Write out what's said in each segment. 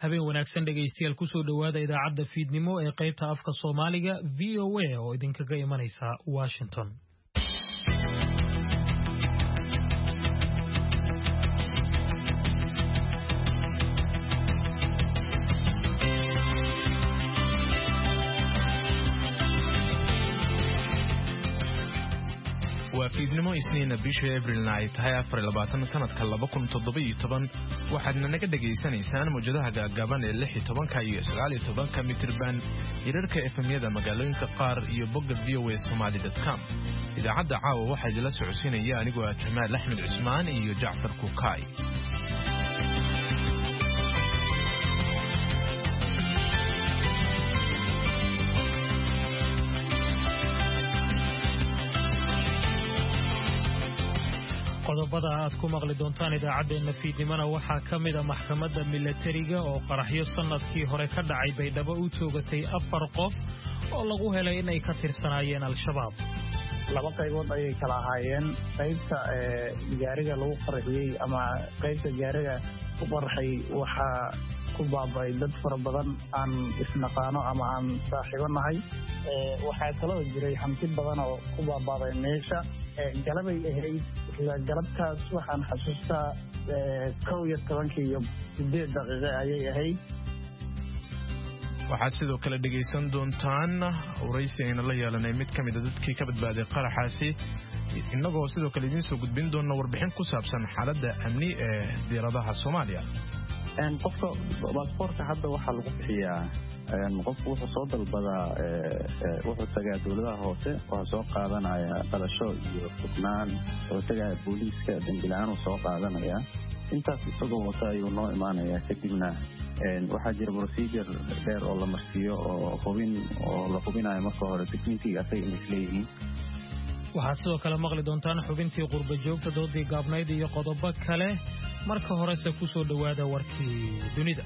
habeen wanaagsan dhageystayaal ku soo dhawaada idaacadda fiidnimo ee qaybta afka Soomaaliga VOA oo idinkaga imanaysa Washington. fiidnimo isniina bisha Abriilna ay tahay 24 sanadka 2017 waxaadna naga dhageysanaysaan mowjadaha gaagaaban ee 16 iyo 19 mitirban hirarka FM-yada magaalooyinka qaar iyo bogga voasomali.com. idaacadda caawa waxaa idila socodsiinaya anigoo ah Jamaal Axmed Cusmaan iyo Jacfar Kukaay. qodobada aad ku maqli doontaan idaacadeena fiidnimana waxaa kamid ah maxkamadda militariga oo qaraxyo sanadkii hore ka dhacay Baydhabo u toogatay 4 qof oo lagu helay inay ka tirsanaayeen al-shabaab. laba qaybood ayay kala ahaayeen qaybta gaariga lagu qarxiyay ama qaybta gaariga ku qarxay waxa ku baabay dad fara badan aan isnaqaano ama aan saaxiibanahay waxa kala jiray hanti badan oo ku baabaaday meesha galabay ahayd galabtaas waxaan xasuustaa 11 iyo 8 daqiiqo ayay ahayd. waxaa sidoo kale dhageysan doontaan waraysi ayna la yeelanay mid ka mid ah dadkii ka badbaaday qaraxaasi innagoo sidoo kale idiin soo gudbin doona warbixin ku saabsan xaaladda amni ee diiradaha Soomaaliya. qofka baasaboorka hadda waxaa lagu bixiyaa qofku wuxuu soo dalbadaa wuxuu tagaa dowladaha hoose waxaa soo qaadanaya dhalasho iyo xubnaan oo tagaa booliiska dambilaan soo qaadanaya intaas isagoo wata ayuu noo imaanaya kadibna waxaa jira procedure dheer oo la marsiiyo oo la hubinayo marka hore technique asay isleeyihiin. waxaad sidoo kale maqli doontaan xubintii qurba joogta doodii gaabnayd iyo qodobo kale marka horese ku soo dhawaada warkii dunida.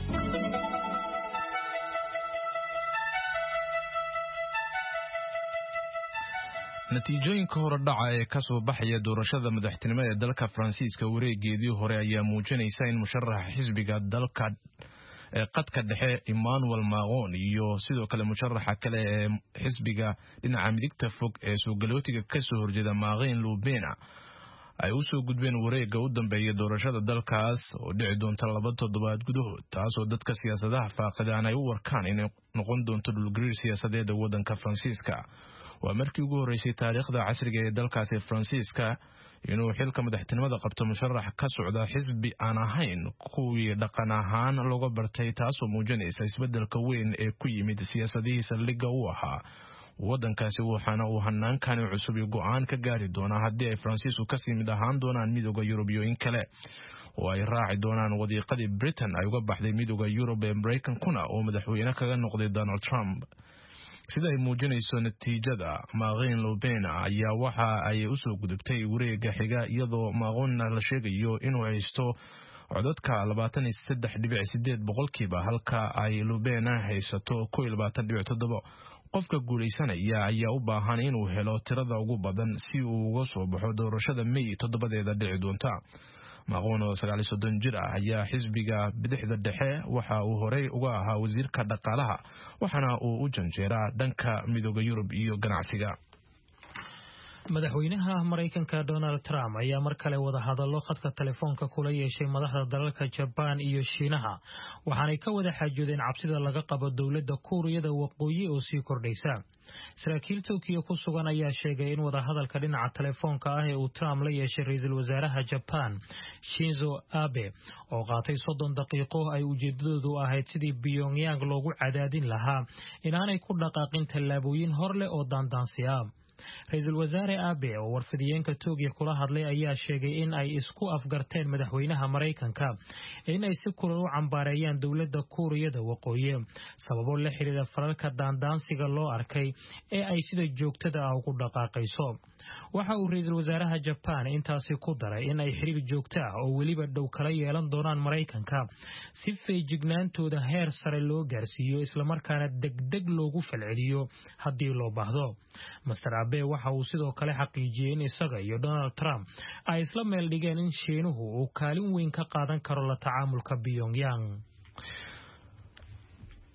natiijooyinka hore dhaca ee ka soo baxaya doorashada madaxtinimo ee dalka Faransiiska wareegeedii hore ayaa muujinaysa in musharaxa xisbiga dalka qadka dhexe Emmanuel Macron iyo sidoo kale musharaxa kale ee xisbiga dhinaca midigta fog ee soo galootiga ka soo horjeeda Marine Le Pen ay u soo gudbeen wareegga u dambeeya doorashada dalkaas oo dhici doonta 2 toddobaad gudahood taasoo dadka siyaasadaha faaqidaan ay u warkaan inay noqon doonto dhulgariir siyaasadeed waddanka Faransiiska. waa markii ugu horeysay taariikhda casriga ee dalkaasi Faransiiska inuu xilka madaxtinimada qabto musharax ka socda xisbi aan ahayn kuwii dhaqan ahaan looga bartay taasoo muujinaysa isbeddelka weyn ee ku yimid siyaasadihiisa liga u ahaa waddankaasi waxaana uu hannaankani cusub iyo go'aan ka gaari doonaa haddii ay Faransiisku kasii mid ahaan doonaan midowga Yurubiyooyin kale oo ay raaci doonaan wadiiqadii Britain ay uga baxday midowga Yurub ee Mareykankuna oo madaxweyne kaga noqday Donald Trump. sida ay muujinayso natiijada Marine Le Pen ayaa waxa ay u soo gudubtay wareegga xiga iyadoo Macron la sheegayo inuu haysto codadka 23.8% halka ay Le Pen haysato 22.7%. qofka guuleysanaya ayaa u baahan inuu helo tirada ugu badan si uu uga soo baxo doorashada May 7 dhici doonta. Macron oo 39 jir ah ayaa xisbiga bidixda dhexe waxa uu horey uga ahaa wasiirka dhaqaalaha waxaana uu u janjeeraa dhanka midowga Yurub iyo ganacsiga. madaxweynaha Mareykanka Donald Trump ayaa mar kale wada hadallo khadka telefoonka kula yeeshay madaxda dalalka Japan iyo Shiinaha waxaanay ka wada xaajoodeen cabsida laga qabo dowladda Kuuriyada Waqooyi oo sii kordhaysa. saraakiil Tokyo ku sugan ayaa sheegay in wada hadalka dhinaca telefoonka ah ee uu Trump la yeeshay ra'iisul wasaaraha Japan Shinzo Abe oo qaatay 30 daqiiqo ay ujeedadoodu ahayd sidii Pyongyang loogu cadaadin lahaa inaanay ku dhaqaaqin tallaabooyin horle oo daandaansi ah. ra'iisul wasaare Abe oo warfidiyeenka Tokyo kula hadlay ayaa sheegay in ay isku afgarteen madaxweynaha Mareykanka in ay si kulul u cambaareeyaan dowladda Kuuriyada Waqooyi sababo la xiriira falalka daandaansiga loo arkay ee ay sida joogtada ah ugu dhaqaaqayso. waxa uu ra'iisul wasaaraha Japan intaasi ku daray in ay xiriir joogto ah oo weliba dhow kala yeelan doonaan Mareykanka si feejignaantooda heer sare loo gaarsiiyo isla markaana degdeg loogu falceliyo haddii loo baahdo. Mr. Abe waxa uu sidoo kale xaqiijiyay in isaga iyo Donald Trump ay isla meel dhigeen in Shiinuhu uu kaalin weyn ka qaadan karo la tacaamulka Pyongyang.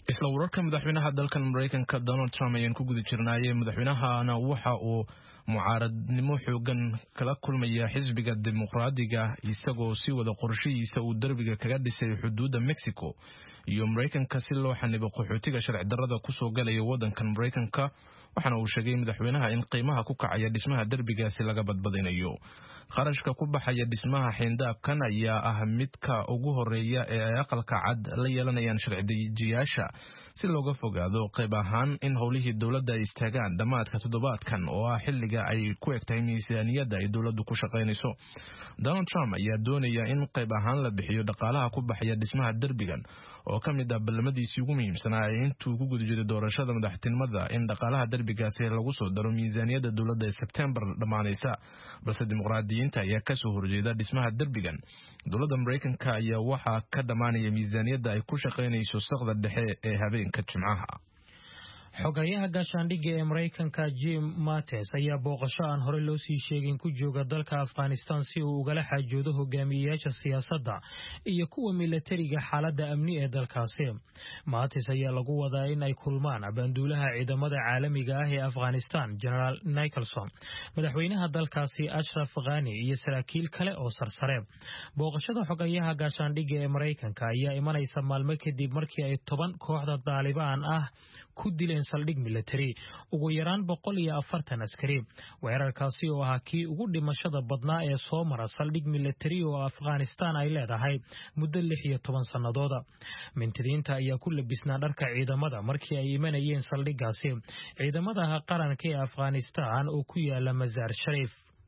isla wararka madaxweynaha dalkan Mareykanka Donald Trump ayaan ku guda jirnaayay madaxweynahana waxa uu mucaaradnimo xoogan kala kulmaya xisbiga dimuqraadiga isagoo si wada qorshihiisa uu darbiga kaga dhisay xuduudda Mexico iyo Mareykanka si loo xanibo qaxootiga sharci darrada ku soo galaya wadankan Mareykanka waxaana uu sheegay madaxweynaha in qiimaha ku kacaya dhismaha darbigaasi laga badbadinayo qarashka ku baxaya dhismaha xindaabkan ayaa ah midka ugu horeeya ee ay aqalka cad la yeelanayaan sharci dejiyaasha si looga fogaado qayb ahaan in howlihii dowladda ay istaagaan dhamaadka toddobaadkan oo ah xilliga ay ku egtahay miisaaniyadda ay dowladdu ku shaqaynayso Donald Trump ayaa doonaya in qayb ahaan la bixiyo dhaqaalaha ku baxaya dhismaha darbigan oo ka mid ah ballamadiisii ugu muhiimsanaa ee intuu ku guda jiray doorashada madaxtinimada in dhaqaalaha darbigaasi lagu soo daro miisaaniyadda dowladda ee September dhamaanaysa balse dimuqraadiyiinta ayaa ka soo horjeeda dhismaha darbigan dowladda Mareykanka ayaa waxa ka dhamaanaya miisaaniyadda ay ku shaqaynayso saqda dhexe ee habeenka Jimcaha xogayaha gaashaandhigga ee Mareykanka Jim Mattis ayaa booqasho aan hore loo sii sheegin ku jooga dalka Afghanistan si uu ugala xaajoodo hogaamiyayaasha siyaasadda iyo kuwa militariga xaaladda amni ee dalkaasi Mattis ayaa lagu wadaa in ay kulmaan banduulaha ciidamada caalamiga ah ee Afghanistan General Nicholson madaxweynaha dalkaasi Ashraf Ghani iyo saraakiil kale oo sarsare booqashada xogayaha gaashaandhigga ee Mareykanka ayaa imanaysa maalmo kadib markii ay 10 kooxda Taliban ah ku dileen saldhig military ugu yaraan 140 askari weerarkaasi oo ah kii ugu dhimashada badnaa ee soo mara saldhig military oo Afghanistan ay leedahay muddo 16 sanadooda mintidiinta ayaa ku labisnaa dharka ciidamada markii ay imanayeen saldhigaasi ciidamada qaranka ee Afghanistan oo ku yaala Mazar Sharif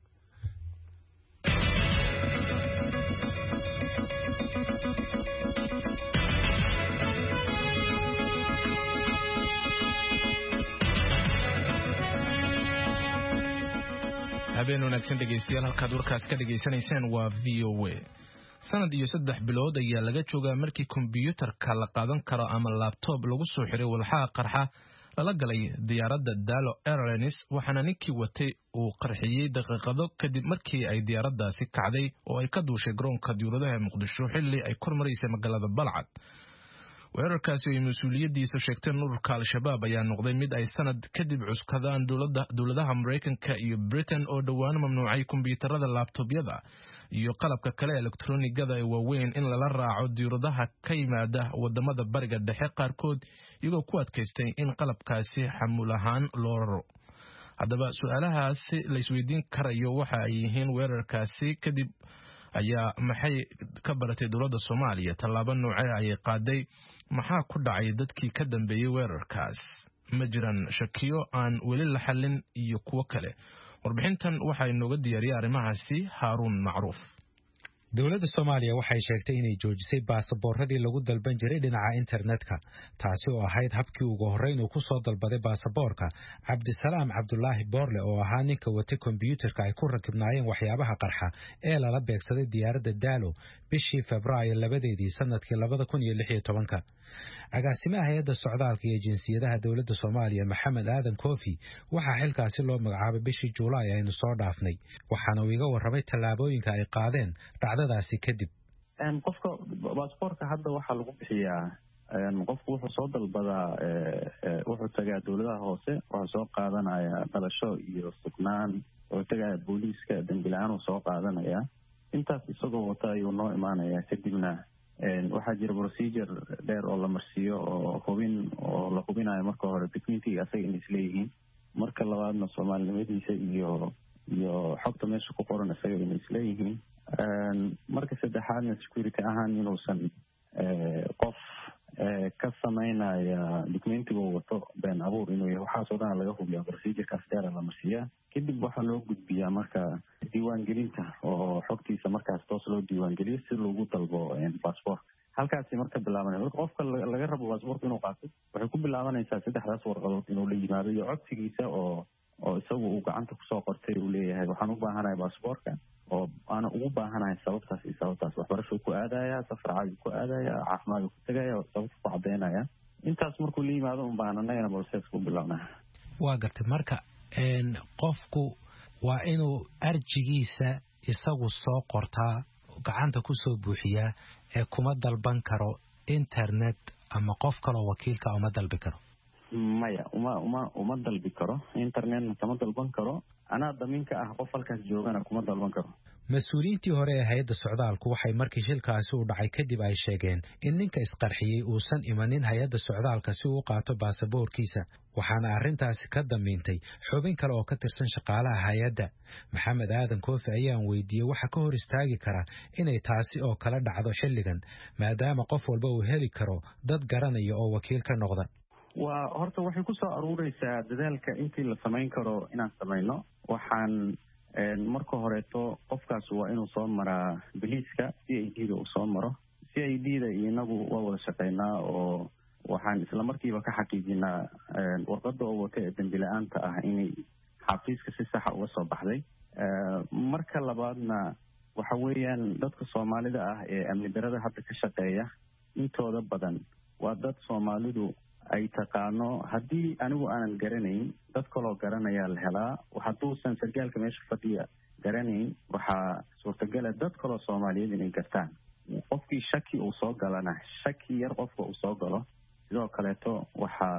habeen wanaagsan dhegeystayaal halkaad warkaas ka dhageysanaysaan waa VOA sanad iyo 3 bilood ayaa laga joogaa markii kombiyuutarka la qaadan karo ama laptop lagu soo xiray walxaha qarxa lala galay diyaaradda Dalo Airlines waxaana ninkii watay uu qarxiyay daqiiqado kadib markii ay diyaaraddaasi kacday oo ay ka duushay garoonka diyaaradaha Muqdisho xilli ay kormareysay magaalada Balcad weerarkaasi ay mas'uuliyadiisa sheegteen ururka Al-Shabaab ayaa noqday mid ay sanad kadib cuskadaan dowladaha Mareykanka iyo Britain oo dhawaan mamnuucay kombiyuutarada laptopyada iyo qalabka kale elektroonigada ee waaweyn in lala raaco diyaaradaha ka yimaada wadamada bariga dhexe qaarkood iyagoo ku adkaystay in qalabkaasi xamuul ahaan loo raro haddaba su'aalahaasi la isweydiin karayo waxa ay yihiin weerarkaasi kadib ayaa maxay ka baratay dowladda Soomaaliya tallaabo noocee ay qaaday maxaa ku dhacay dadkii ka dambeeyay weerarkaas ma jiraan shakiyo aan weli la xalin iyo kuwo kale warbixintan waxa inooga diyaariyay arrimahaasi Haarun Macruuf dowladda Soomaaliya waxay sheegtay inay joojisay baasaboorradii lagu dalban jiray dhinaca internetka taasi oo ahayd habkii ugu horreyn uu ku soo dalbaday baasaboorka Cabdisalaam Cabdullaahi Boorle oo ahaa ninka watay kombiyuutarka ay ku rakibnaayeen waxyaabaha qarxa ee lala beegsaday diyaaradda Dalo bishii Febraayo 2 sanadkii 2016 agaasimaha hay'adda socdaalka iyo jinsiyadaha dowladda Soomaaliya Maxamed Aadan Koofi waxaa xilkaasi loo magacaabay bishii Juulaay aynu soo dhaafnay waxaana uu iga warramay tallaabooyinka ay qaadeen dhacdadaasi kadib qofka baasaboorka hadda waxaa lagu bixiyaa qofku wuxuu soo dalbadaa wuxuu tagaa dowladaha hoose wuxuu soo qaadanaya dhalasho iyo sugnaan oo tagaya booliiska dambilaan uu soo qaadanaya intaas isagoo wata ayuu noo imaanaya kadibna waxaa jira procedure dheer oo la marsiiyo oo la hubinayo marka hore documentiga asaga inay isleeyihiin marka labaadna soomaalinimadiisa iyo xogta meesha ku qoran isaga inay isleeyihiin marka saddexaadna security ahaan inuusan qof ka samaynaya documentiga uu wato been abuur inuu yahay waxaasoo dhan laga hubiyaa procedurekaas dheera la marsiiyaa kadib waxaa loo gudbiyaa marka diiwaangelinta oo xogtiisa markaas toos loo diiwaangeliyo si loogu dalbo baasaboorka halkaasi marka bilaabanaya marka qofka laga rabo baasaboorka inuu qaato waxay ku bilaabanaysaa 3daas warqadood inuu la yimaado iyo codsigiisa oo isagu uu gacanta kusoo qortay uu leeyahay waxaan u baahanahay baasaboorka oo ana ugu baahanahay sababtaas iyo sababtaas waxbarasho ku aadaya safar caadi ku aadaya caafimaad ku tagaya sababta ku cadeynaya intaas markuu la yimaado un baahanayna process ku bilaabnaa waa gartay marka qofku waa inuu arjigiisa isagu soo qortaa gacanta ku soo buuxiyaa ee kuma dalban karo internet ama qof kale oo wakiilka uma dalbi karo? maya uma dalbi karo, internetna kama dalban karo, anaa damiinka ah qof halkaas joogana kuma dalban karo. mas-uuliyiintii hore ee hay'adda socdaalku waxay markii shilkaasi u dhacay kadib ay sheegeen in ninka isqarxiyey uusan imanin hay'adda socdaalka si uu u qaato baasaboorkiisa, waxaana arrintaasi ka damiintay xubin kale oo ka tirsan shaqaalaha hay'adda. maxamed aadan koofi ayaan weydiiyey waxa ka hor istaagi kara inay taasi oo kala dhacdo xilligan, maadaama qof walba uu heli karo dad garanaya oo wakiil ka noqda. waa horta waxay ku soo aruureysaa dadaalka intii la samayn karo inaan samayno. waxaan marka horeeto qofkaas waa inuu soo maraa biliiska CID-da uu soo maro. CID-da iyo inagu waa wada shaqeynaa oo waxaan isla markiiba ka xaqiijinaa warqadda oo wata ee dambi la-aanta ah inay xafiiska si saxa uga soo baxday. marka labaadna waxa weeyaan dadka Soomaalida ah ee amni darada hadda ka shaqeeya intooda badan waa dad Soomaalidu ay taqaano. haddii anigu aanan garanayn dad kaloo garanayaa la helaa. hadduusan sargaalka meesha fadhiya garanayn waxaa suurtagala dad kaloo Soomaaliyeed inay gartaan. qofkii shaki uu soo galana shaki yar qofka uu soo galo sidoo kaleeto waxaa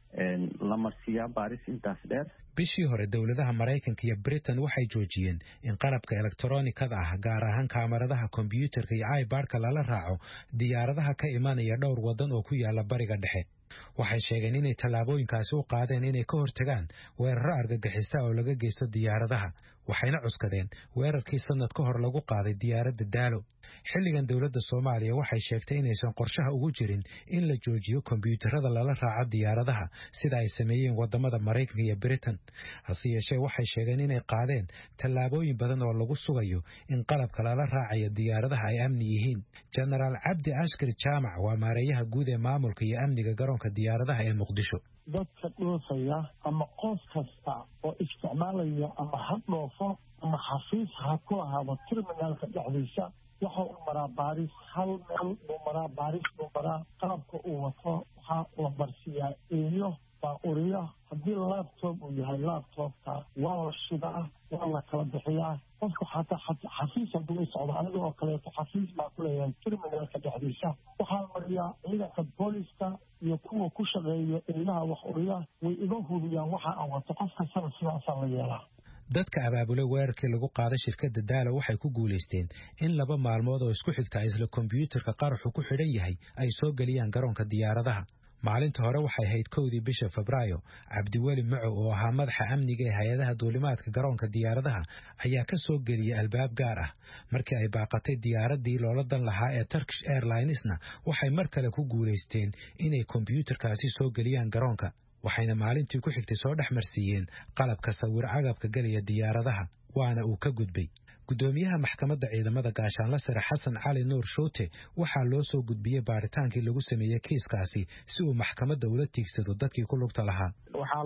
la marsiiyaa baaris intaas dheer. bishii hore dowladaha Maraykanka iyo Britain waxay joojiyeen in qalabka elektaroonikada ah gaar ahaan kaamaradaha kombiyuutarka iyo iPad-ka lala raaco diyaaradaha ka imanaya dhowr wadan oo ku yaala bariga dhexe. waxay sheegeen inay tallaabooyinkaasi u qaadeen inay ka hortagaan weeraro argagixisa oo laga geysto diyaaradaha, waxayna cuskadeen weerarkii sanad ka hor lagu qaaday diyaaradda Daalo. xilligan dowladda Soomaaliya waxay sheegtay inaysan qorshaha ugu jirin in la joojiyo kombiyuutarada lala raaco diyaaradaha sida ay sameeyeen wadamada Maraykanka iyo Britain. hase yeeshee waxay sheegeen inay qaadeen tallaabooyin badan oo lagu sugayo in qalabka lala raacayo diyaaradaha ay amni yihiin. Generaal Cabdi Ashkar Jaamac waa maareeyaha guud ee maamulka iyo amniga garoonka diyaaradaha ee Muqdisho. dadka dhoofaya ama qof kasta oo isticmaalaya ama ha dhoofo ama xafiis ha ku ahaado terminaalka dhexdiisa waxa uu maraa baaris. hal meel buu maraa baaris buu maraa. qalabka uu wato waxaa la barsiiyaa eeyo baaquriya. haddii laptop uu yahay laptopka waa la shidaa, waa la kala bixiyaa. qofka xataa xafiis hadduu u socdo aniga oo kaleeto xafiis baa ku leeyahay terminaalka dhexdiisa. waxaa mariyaa ciidanka booliska iyo kuwa ku shaqeeya eeyaha wax uriya way iga hubiyaan waxa aan wato. qof kastana sidaasaa la yeelaa. dadka abaabulay weerarkii lagu qaaday shirkadda Daalo waxay ku guuleysteen in 2 maalmood oo isku xigta isla kombiyuutarka qaraxu ku xidhan yahay ay soo galiyaan garoonka diyaaradaha. maalinta hore waxay ahayd 1 bisha Febraayo. Cabdiweli Macow oo ahaa madaxa amniga ee hay'adaha duulimaadka garoonka diyaaradaha ayaa ka soo geliyay albaab gaar ah. markii ay baaqatay diyaaradii loola dan lahaa ee Turkish Airlines-na waxay mar kale ku guuleysteen inay kombiyuutarkaasi soo geliyaan garoonka. waxayna maalintii ku xigtay soo dhexmarsiiyeen qalabka sawir agabka galaya diyaaradaha, waana uu ka gudbay. gudoomiyaha maxkamadda ciidamada gaashaanle sare Xasan Cali Nuur Shoote waxaa loo soo gudbiyay baaritaankii lagu sameeyay kiiskaasi si uu maxkamadda ula tiigsado dadkii ku lugta lahaa. waxaa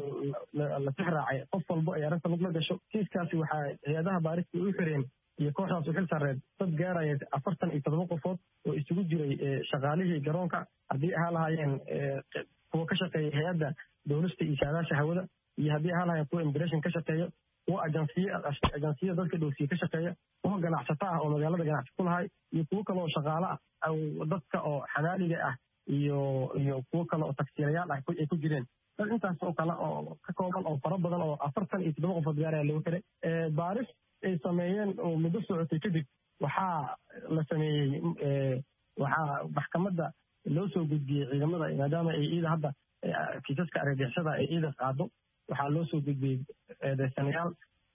la tixraacay qof walba ay arrinta lug la gasho. kiiskaasi waxaa hay-adaha baarista u xireen iyo kooxdaas u xil saareed dad gaaraya 47 qofood oo isugu jiray shaqaalihii garoonka, haddii ahaa lahaayeen kuwa ka shaqeeya hay-adda dowlasta iyo saadaasha hawada, iyo haddii ahaa lahaayeen kuwa immigration ka shaqeeya, kuwa ajansiya dadka dhoofsiye ka shaqeeya, kuwa ganacsato ah oo magaalada ganacsi ku lahay, iyo kuwo kale oo shaqaale ah dadka oo xamaaliga ah iyo kuwo kale oo taksiilayaal ah ay ku jireen. dad intaas oo kale oo ka kooban oo fara badan oo 47 qofood gaaraya lagu xiray. baaris ay sameeyeen oo muddo socotay kadib waxaa la sameeyey waxaa maxkamadda loo soo gudbiyey ciidamada maadaama ay ciida hadda kiisaska argagixisada ay ciida qaado. waxaa loo soo gudbiyey eedeysanayaal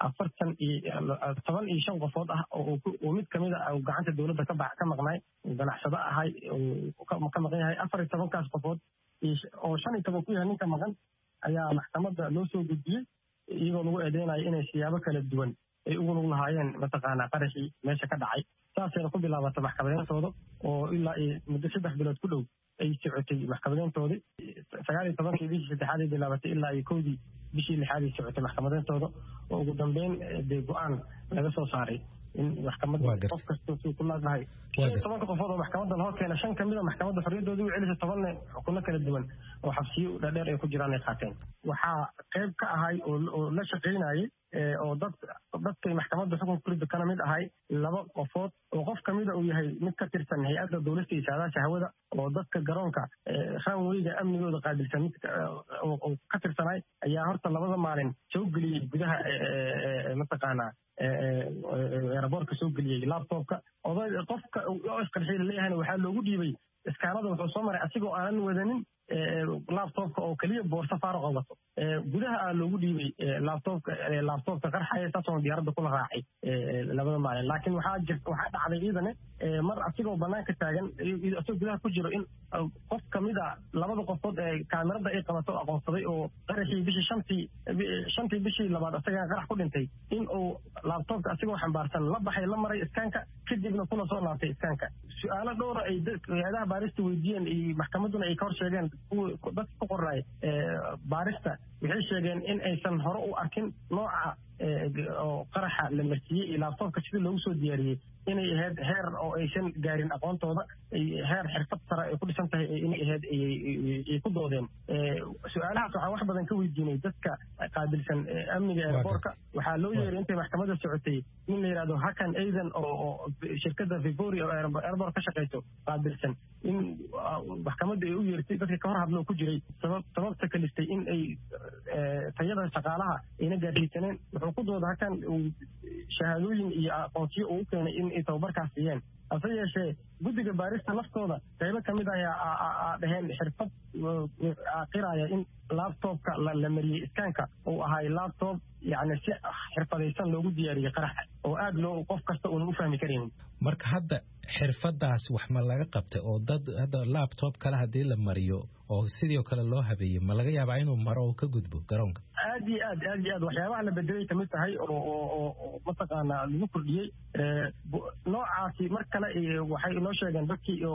15 qofood ah oo mid kamid ah gacanta dowladda ka maqnay, ganacsado ahay ka maqan yahay. 14 qofood oo 15 ku yahay ninka maqan ayaa maxkamadda loo soo gudbiyey iyagoo lagu eedeynayo inay siyaabo kala duwan ay ugu lug lahaayeen mataqaanaa qaraxii meesha ka dhacay. saasayna ku bilaabatay maxkamadeyntooda oo ilaa muddo 3 bilood ku dhow ay socotay maxkamadeyntoodii. 19 bishii saddexaad ay bilaabatay ilaa 1 bishii 6 ay socotay maxkamadeyntooda oo ugu dambeyn dee go'aan laga soo saaray in maxkamadda qof kasta suu ku laadahay 15 qofood oo maxkamadda loo keenay 5 kamid ah maxkamadda xorriyadooda u celisay 10 xukunno kala duwan oo xabsiyo dheer ay ku jiraan ay qaateen waxaa qayb ka ahay oo la shaqeynayay oo dadkay maxkamadda xukunka kulida kana mid ahay 2 qofood oo qof kamid ah uu yahay mid ka tirsan hay'adda dawladda isaadaasha hawada oo dadka garoonka runwayga amnigooda qaabilsan mid oo ka tirsanay ayaa horta 2 maalin soo geliyay gudaha mataqaana airportka soo geliyay laptopka qofka oo isqarxiyay leeyahay waxaa loogu dhiibay iskaanada wuxuu soo maray asigoo aanan wadanin laptopka oo kaliya boorso faaruq wato gudaha loogu dhiibay laptopka qarxaya taasoo diyaaradda kula raacay 2 maalin laakiin waxaa dhacday iidane mar asigoo banaanka taagan asoo gudaha ku jiro in qof kamid ah 2 qofood ee kaamirada ay qabato aqoonsaday oo qaraxii bishii 5tii bishii labaad asaga qarax ku dhintay in uu laptopka asigoo xambaarsan la baxay la maray iskaanka kadibna kula soo laabtay iskaanka su'aalo dhowr ay hay'adaha baarista weydiiyeen iyo maxkamadduna ay ka hor sheegeen dadka ku qoray baarista waxay sheegeen in aysan hore u arkin nooca oo qaraxa la marsiiyey iyo laptopka sidii loogu soo diyaariyey inay ahayd heer oo aysan gaarin aqoontooda heer xirfad sare ay ku dhisan tahay inay ahayd ay ku doodeen su'aalahaas waxaa wax badan ka weydiinay dadka qaabilsan amniga airportka waxaa loo yeeray intay maxkamadda socotay in la yidhaahdo hakan aidan oo shirkadda Vibory oo airport ka shaqeyso qaabilsan in maxkamadda ay u yeertay dadka ka hor hadloo ku jiray sababta kalistay in ay tayada shaqaalaha ayna gaarsiisaneen wuxuu ku dooda hakan shahaadooyin iyo aqoonsiyo uu keenay in ay tababarkaas siiyeen hase yeeshee guddiga baarista laftooda qaybo ka mid ayaa dhaheen xirfad qiraya in laptopka la mariyey iskaanka uu ahay laptop yacni si xirfadaysan loogu diyaariyey qaraxa oo aad loo qof kasta uuna u fahmi karaynin marka hadda xirfadaas wax ma laga qabtay oo dad hadda laptop kale haddii la mariyo oo sidoo kale loo habeeyo ma laga yaabaa inuu maro oo ka gudbo garoonka aad iyo aad waxyaabaha la bedelay kamid tahay oo mataqaana lagu kordhiyey noocaasi mar kale waxay noo sheegeen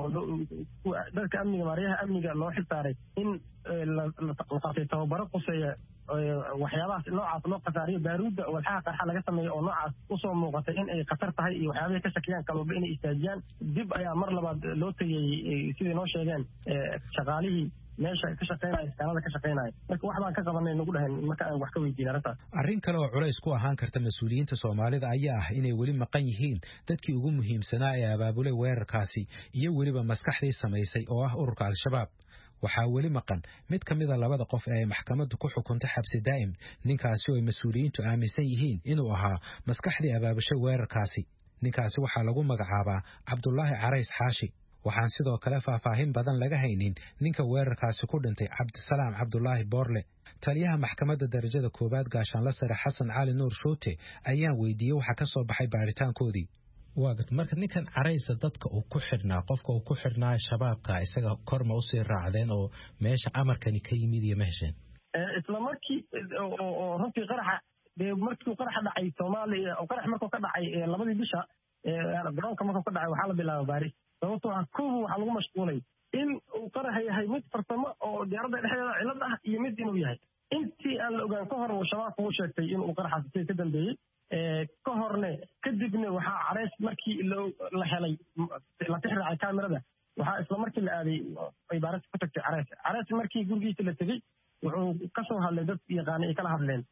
dadka amniga maariyaha amniga loo xilsaaray in la qabtay tababaro quseeya waxyaabahaas noocaas loo khasaariyo baaruudda walxaha qarxa laga sameeyo oo noocaas usoo muuqatay in ay khatar tahay iyo waxyaabahay ka shakiyaan kalooba inay istaajiyaan dib ayaa mar labaad loo tegeyey siday noo sheegeen shaqaalihii meesha ka shaqeynaya iskaanada ka shaqeynaya marka wax baan ka qabanay nagu dhahan marka aan wax ka weydiin arrintaas arrin kale oo culays ku ahaan karta mas-uuliyiinta Soomaalida ayaa ah inay weli maqan yihiin dadkii ugu muhiimsanaa ee abaabulay weerarkaasi iyo weliba maskaxdii samaysay oo ah ururka al-shabaab waxaa weli maqan mid ka mid a 2 qof ee maxkamaddu ku xukuntay xabsi daa'im ninkaasi oo mas'uuliyiintu aaminsan yihiin inuu ahaa maskaxdii abaabushay weerarkaasi ninkaasi waxaa lagu magacaabaa Cabdullaahi Carays Xaashi waxaan sidoo kale faahfaahin badan laga haynin ninka weerarkaasi ku dhintay Cabdisalaam Cabdullaahi Boorle taliyaha maxkamadda darajada 1 gaashaanle sare Xasan Cali Nuur Shoote ayaan weydiiyay waxa ka soo baxay baaritaankoodii waagat marka ninkan Caraysa dadka uu ku xidhnaa qofka uu ku xidhnaa shabaabka isaga korma u sii raacdeen oo meesha amarkani ka yimid iyo meesheen isla markii oo runtii markii qaraxa dhacay Soomaaliya oo qarax markuu ka dhacay 2 bisha garoonka markuu ka dhacay waxaa la bilaabay baaris sababtoo ah koow waxaa lagu mashquulay in uu qaraxa yahay mid farsamo oo diyaaradda dhexdeeda cilad ah iyo mid inuu yahay intii aan la ogaan ka hor uu shabaabku u sheegtay in uu qaraxaasi ka dambeeyey ka horne kadibna waxaa Carays markii la helay la tixraacay kaamirada waxaa isla markii la aaday ay baarista ku tagtay Carays markii gurigiisa la tegey wuxuu ka soo hadlay dad yaqaan ay kala hadleen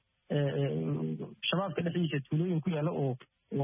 shabaabka dhexdiisa tuulooyin ku yaala oo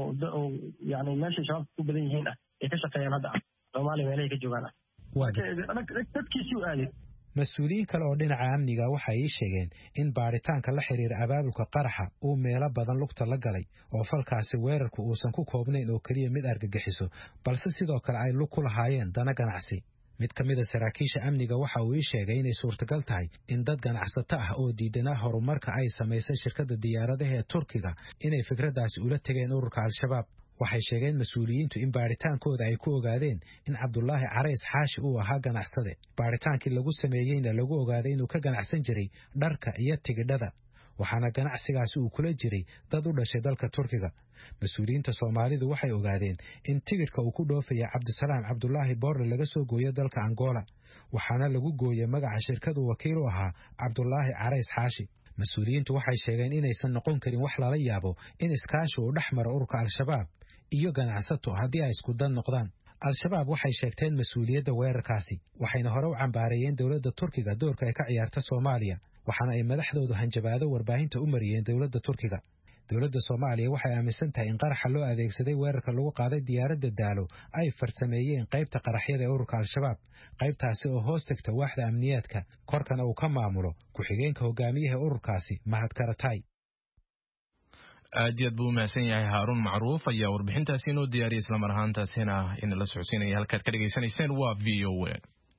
yani meesha shabaabka ku badan yihiin ah ay ka shaqeeyaan hadda Soomaaliya meelaha ka joogaan dadkiisii u aaday mas-uuliyiin kale oo dhinaca amniga waxay ii sheegeen in baaritaanka la xiriira abaabulka qaraxa uu meelo badan lugta la galay oo falkaasi weerarku uusan ku koobnayn oo keliya mid argagixiso balse sidoo kale ay lug ku lahaayeen dana ganacsi mid ka mid a saraakiisha amniga waxa uu ii sheegay inay suurtagal tahay in dad ganacsato ah oo diidanaa horumarka ay samaysay shirkadda diyaaradaha ee Turkiga inay fikraddaasi ula tegeen ururka al-shabaab waxay sheegeen mas-uuliyiintu in baaritaankooda ay ku ogaadeen in Cabdullaahi Carays Xaashi uu ahaa ganacsade baaritaankii lagu sameeyeyna lagu ogaaday inuu ka ganacsan jiray dharka iyo tigidhada waxaana ganacsigaasi uu kula jiray dad u dhashay dalka Turkiga mas-uuliyiinta Soomaalidu waxay ogaadeen in tigidhka uu ku dhoofaya Cabdisalaam Cabdullaahi Boorle laga soo gooyo dalka Angola waxaana lagu gooyay magaca shirkadu wakiil u ahaa Cabdullaahi Carays Xaashi mas-uuliyiintu waxay sheegeen inaysan noqon karin wax lala yaabo in iskaashi uu dhex maro ururka al-shabaab iyo ganacsato haddii ay isku dan noqdaan. al-shabaab waxay sheegteen mas-uuliyadda weerarkaasi waxayna hore u cambaareeyeen dowladda Turkiga doorka ay ka ciyaarta Soomaaliya waxaana ay madaxdoodu hanjabaado warbaahinta u mariyeen dowladda Turkiga. dowladda Soomaaliya waxay aaminsan tahay in qaraxa loo adeegsaday weerarka lagu qaaday diyaaradda Daalo ay farsameeyeen qaybta qaraxyada ee ururka al-shabaab qaybtaasi oo hoos tagta waaxda amniyaadka korkana uu ka maamulo ku-xigeenka hogaamiyaha ururkaasi Mahad Karatay. aad iyo aad buu mahadsan yahay Haarun Macruuf ayaa warbixintaasi inoo diyaariyay isla mar ahaantaasina in la socodsiinaya halkaad ka dhageysanayseen waa VOA.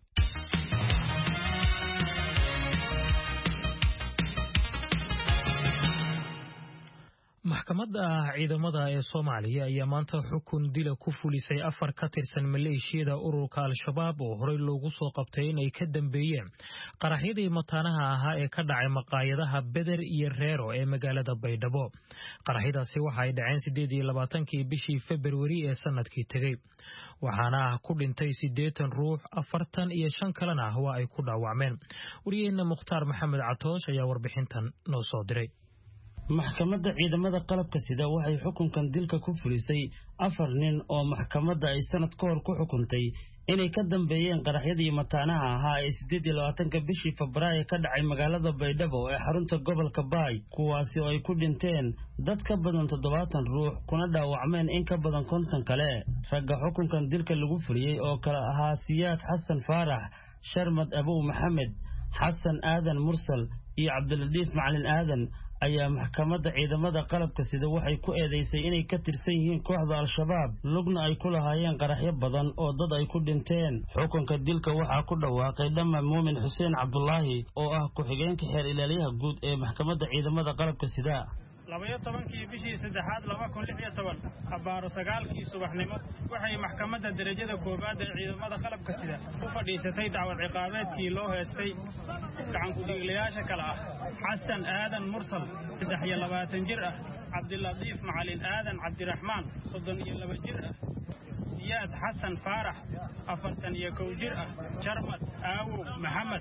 maxkamadda ciidamada ee Soomaaliya ayaa maanta xukun dil ku fulisay 4 ka tirsan maleeshiyada ururka al-shabaab oo horey loogu soo qabtay in ay ka dambeeyeen qaraxyadii mataanaha ahaa ee ka dhacay maqaayadaha Beder iyo Reero ee magaalada Baydhabo. qaraxyadaasi waxa ay dhaceen 28kii bishii February ee sanadkii tagay waxaana ku dhintay 80 ruux 45 kalena waa ay ku dhaawacmeen. wariyeena Mukhtaar Maxamed Catoosh ayaa warbixintan noo soo diray. maxkamadda ciidamada qalabka sida waxay xukunkan dilka ku fulisay 4 nin oo maxkamadda ay sanad ka hor ku xukuntay inay ka dambeeyeen qaraxyadii mataanaha ahaa ee 28 bishii Febraayo ka dhacay magaalada Baydhabo ee xarunta gobolka Baay kuwaasi oo ay ku dhinteen dad ka badan 70 ruux kuna dhaawacmeen in ka badan 50 kale. ragga xukunkan dilka lagu fuliyay oo kala ahaa Siyaad Xasan Faarax, Sharmad Abu Maxamed, Xasan Aadan Mursal iyo Cabdiladiif Macalin Aadan ayaa maxkamadda ciidamada qalabka sida waxay ku eedeysay inay ka tirsan yihiin kooxda al-shabaab lugna ay ku lahaayeen qaraxyo badan oo dad ay ku dhinteen. xukunka dilka waxaa ku dhawaaqay Dhammaan Muumin Xuseen Cabdullaahi oo ah ku-xigeenka xeer ilaaliyaha guud ee maxkamadda ciidamada qalabka sida. 12 bishii 3aad 2016 abaaro 9kii subaxnimo waxay maxkamadda darajada koobaad ee ciidamada qalabka sida u fadhiisatay dacwad ciqaabeedkii loo heestay gacan ku dhiiglayaasha kala ah Xasan Aadan Mursal 23 jir ah, Cabdiladiif Macalin Aadan Cabdiraxmaan 32 jir ah, Siyaad Xasan Faarax 41 jir ah, Sharmad Abu Maxamed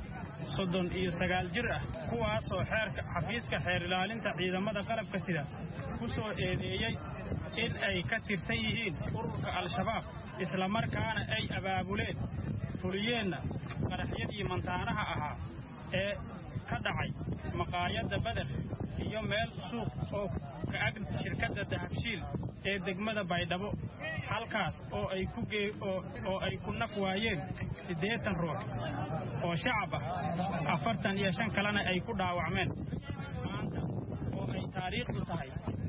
39 jir ah, kuwaasoo xeerka xafiiska xeer ilaalinta ciidamada qalabka sida ku soo eedeeyay in ay ka tirsan yihiin ururka al-shabaab isla markaana ay abaabuleen fuliyeenna qaraxyadii mantaanaha ahaa ee ka dhacay maqaayadda Beder iyo meel suuq oo ka ag shirkadda Dahabshiil ee degmada Baydhabo halkaas oo ay ku naf waayeen 80 ruux oo shacab ah 45 kalena ay ku dhaawacmeen. maanta oo ay taariikhdu tahay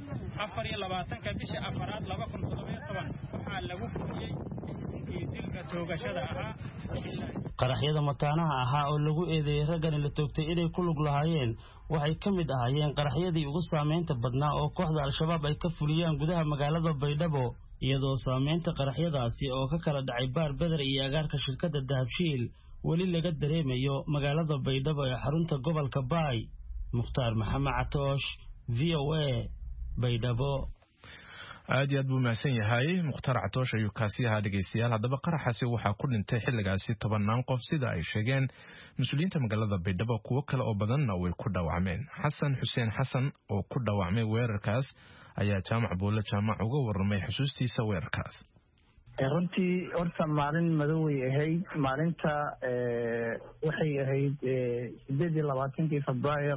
24 bishii 4aad 2017 waxaa lagu fuliyay dilka toogashada ahaa. qaraxyada mataanaha ahaa oo lagu eedeeyay raggan la toogtay inay ku lug lahaayeen waxay ka mid ahaayeen qaraxyadii ugu saameynta badnaa oo kooxda al-shabaab ay ka fuliyaan gudaha magaalada Baydhabo iyadoo saameynta qaraxyadaasi oo ka kala dhacay baar Beder iyo agaarka shirkadda Dahabshiil weli laga dareemayo magaalada Baydhabo ee xarunta gobolka Baay. Mukhtaar Maxamed Catoosh, VOA, Baydhabo. aad iyo aad buu mahadsan yahay Mukhtaar Catoosh ayuu kaasi ahaa dhegeystayaal. haddaba qaraxaasi waxaa ku dhintay xilligaasi 10 qof sida ay sheegeen mas-uuliyiinta magaalada Baydhabo kuwo kale oo badanna way ku dhaawacmeen. Xasan Xuseen Xasan oo ku dhaawacmay weerarkaas ayaa jaamac Boole jaamac uga warramay xusuustiisa weerarkaas. runtii horta maalin madow way ahayd. maalinta waxay ahayd 28kii Febraayo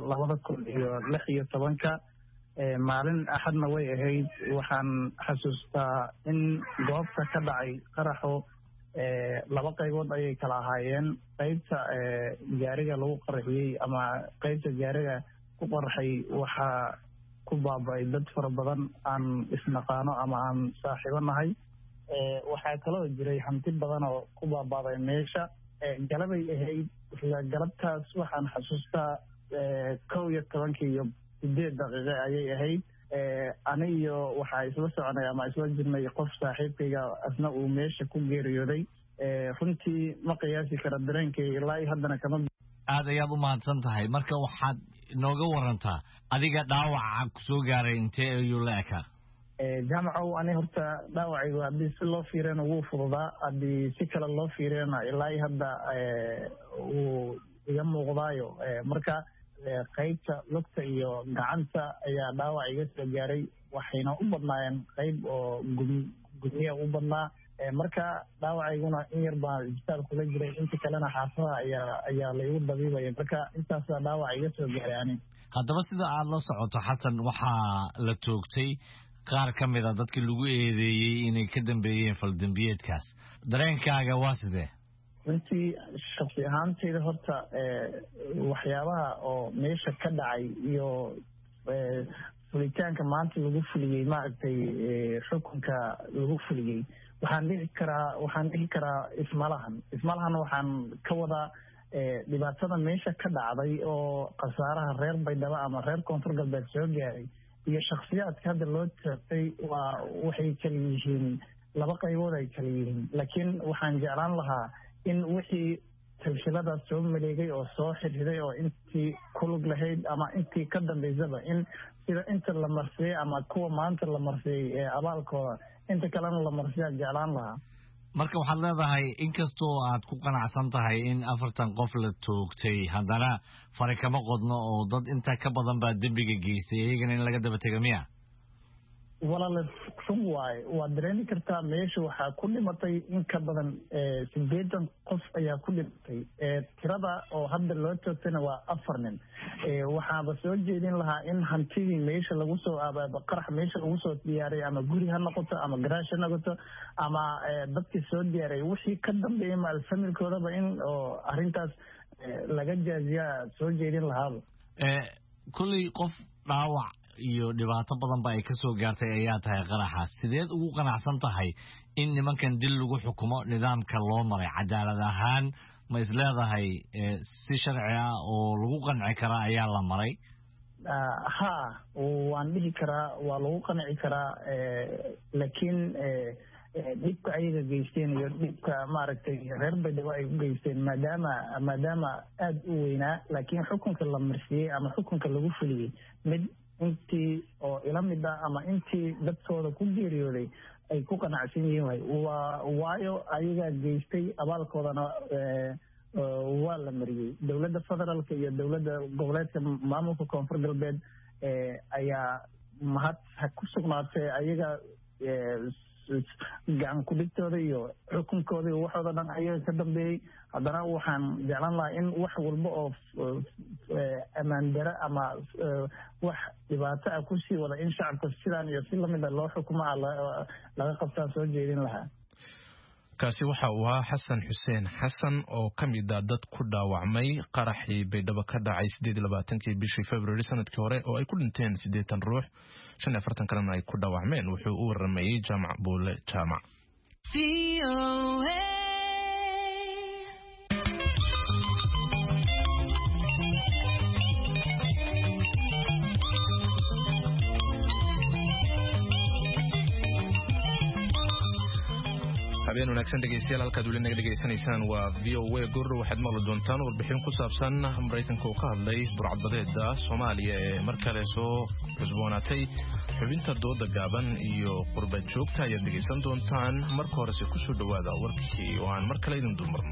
2016 maalin axadna way ahayd. waxaan xasuustaa in goobta ka dhacay qaraxo 2 qaybood ayay kala ahaayeen. qaybta gaariga lagu qarxiyey ama qaybta gaariga ku qarxay waxaa ku baaba'ay dad fara badan aan isnaqaano ama aan saaxiibo nahay. waxaa kaloo jiray hanti badan oo ku baaba'day meesha. galabay ahayd. galabtaas waxaan xasuustaa 11:08 ayay ahayd. aniyo waxaa isla soconay ama isla jirnay qof saaxiibkayga asna uu meesha ku geeriyooday. runtii ma qiyaasi kara dareenkay ilaa haddana kama. aad ayaad u mahadsan tahay. marka waxaad inooga warantaa adiga dhaawaca ku soo gaaray intee ayuu la ekaa? jaamacow ani horta dhaawacaygu haddii si loo fiiriyana wuu fududaa, haddii si kale loo fiiriyana ilaa hadda wuu iga muuqdaayo. marka qaybta lugta iyo gacanta ayaa dhaawac iga soo gaaray waxayna u badnaayeen qayb oo gudniya u badnaa marka dhaawacayguna in yar baan isbitaal kula jiray inta kalena xaafadaha ayaa laygu dabiibaya marka intaasaa dhaawac iga soo gaaray aniga haddaba sida aad la socoto xasan waxaa la toogtay qaar ka mid a dadkii lagu eedeeyey inay ka dambeeyeen faldambiyeedkaas dareenkaaga waa sidee runtii shaksi ahaanteyda horta waxyaabaha oo meesha ka dhacay iyo fulitaanka maanta lagu fuliyey maaragtay xukunka lagu fuliyey waxaan dhihi karaa ismalahan waxaan ka wadaa dhibaatada meesha ka dhacday oo khasaaraha reer baydhabo ama reer koonfur galbeed soo gaaray iyo shakhsiyaadka hadda loo taagtay waxay kala yihiin laba qaybood ay kala yihiin laakiin waxaan jeclaan lahaa in wixii silsiladaas soo maleegay oo soo xidhiday oo intii kulug lahayd ama intii ka dambaysaba in sida inta la marsiyey ama kuwa maanta la marsiyey abaalkooda inta kalena la marsiyaan jeclaan lahaa marka waxaad leedahay inkastoo aad ku qanacsan tahay in 40 qof la toogtay haddana fari kama qodno oo dad inta ka badan baa dembiga geystay iyagana in laga daba tego miya walaal run waaye waad dareemi kartaa meesha waxaa ku dhimatay in ka badan 80 qof ayaa ku dhimatay tirada oo hadda loo toogtayna waa 4 nin waxaaba soo jeedin lahaa in hantidii meesha lagu soo abaaba qarax meesha lagu soo diyaaray ama guri ha noqoto ama garaash ha noqoto ama dadkii soo diyaaray wixii ka dambeeyay maal familkoodaba in oo arrintaas laga jaaziyaa soo jeedin lahaaba kulli qof dhaawac iyo dhibaato badan ba ay ka soo gaartay ayaa tahay qaraxaas sideed ugu qanacsan tahay in nimankan dil lagu xukumo nidaamka loo maray cadaalad ahaan ma isleedahay si sharci ah oo lagu qanci karaa ayaa la maray ha waan dhihi karaa waa lagu qanci karaa laakiin dhibka ayaga geysteen iyo dhibka maaragtay reer baydhabo ay u geysteen maadaama aada u weynaa laakiin xukunka la marsiyey ama xukunka lagu fuliyey mid intii oo ila mid ah ama intii dadkooda ku geeriyooday ay ku qanacsan yihiin waayo ayagaa geystay abaalkoodana waa la mariyey dowladda federaalka iyo dowladda goboleedka maamulka koonfur galbeed ayaa mahad ku sugnaatay ayaga gacan kudhigtooda iyo xukunkooda iyo waxooda dhan ayaga ka dambeeyey haddana waxaan jeclan lahaa in wax walba oo ammaan dare ama wax dhibaato ah kusii wada in shacabka sidaan iyo si lamida loo xukumo laga qabtaan soo jeedin lahaa kaasi waxa uu ahaa xasan xuseen xasan oo ka mid ah dad ku dhaawacmay qaraxii baydhabo ka dhacay 28 bishii February sanadkii hore oo ay ku dhinteen 80 ruux 45 kalena ay ku dhaawacmeen wuxuu u waramayay jaamac buule jaamac habeen wanaagsan dhegeystayaal halkaad weli naga dhegeysanaysaan waa VOA gurro waxaad maqli doontaan warbixin ku saabsan Mareykanka oo ka hadlay burcadbadeeda Soomaaliya ee mar kale soo cusboonaatay xubinta dooda gaaban iyo qurba joogta ayaad dhegeysan doontaan marka horese ku soo dhawaada warkii oo aan mar kale idin dulmarno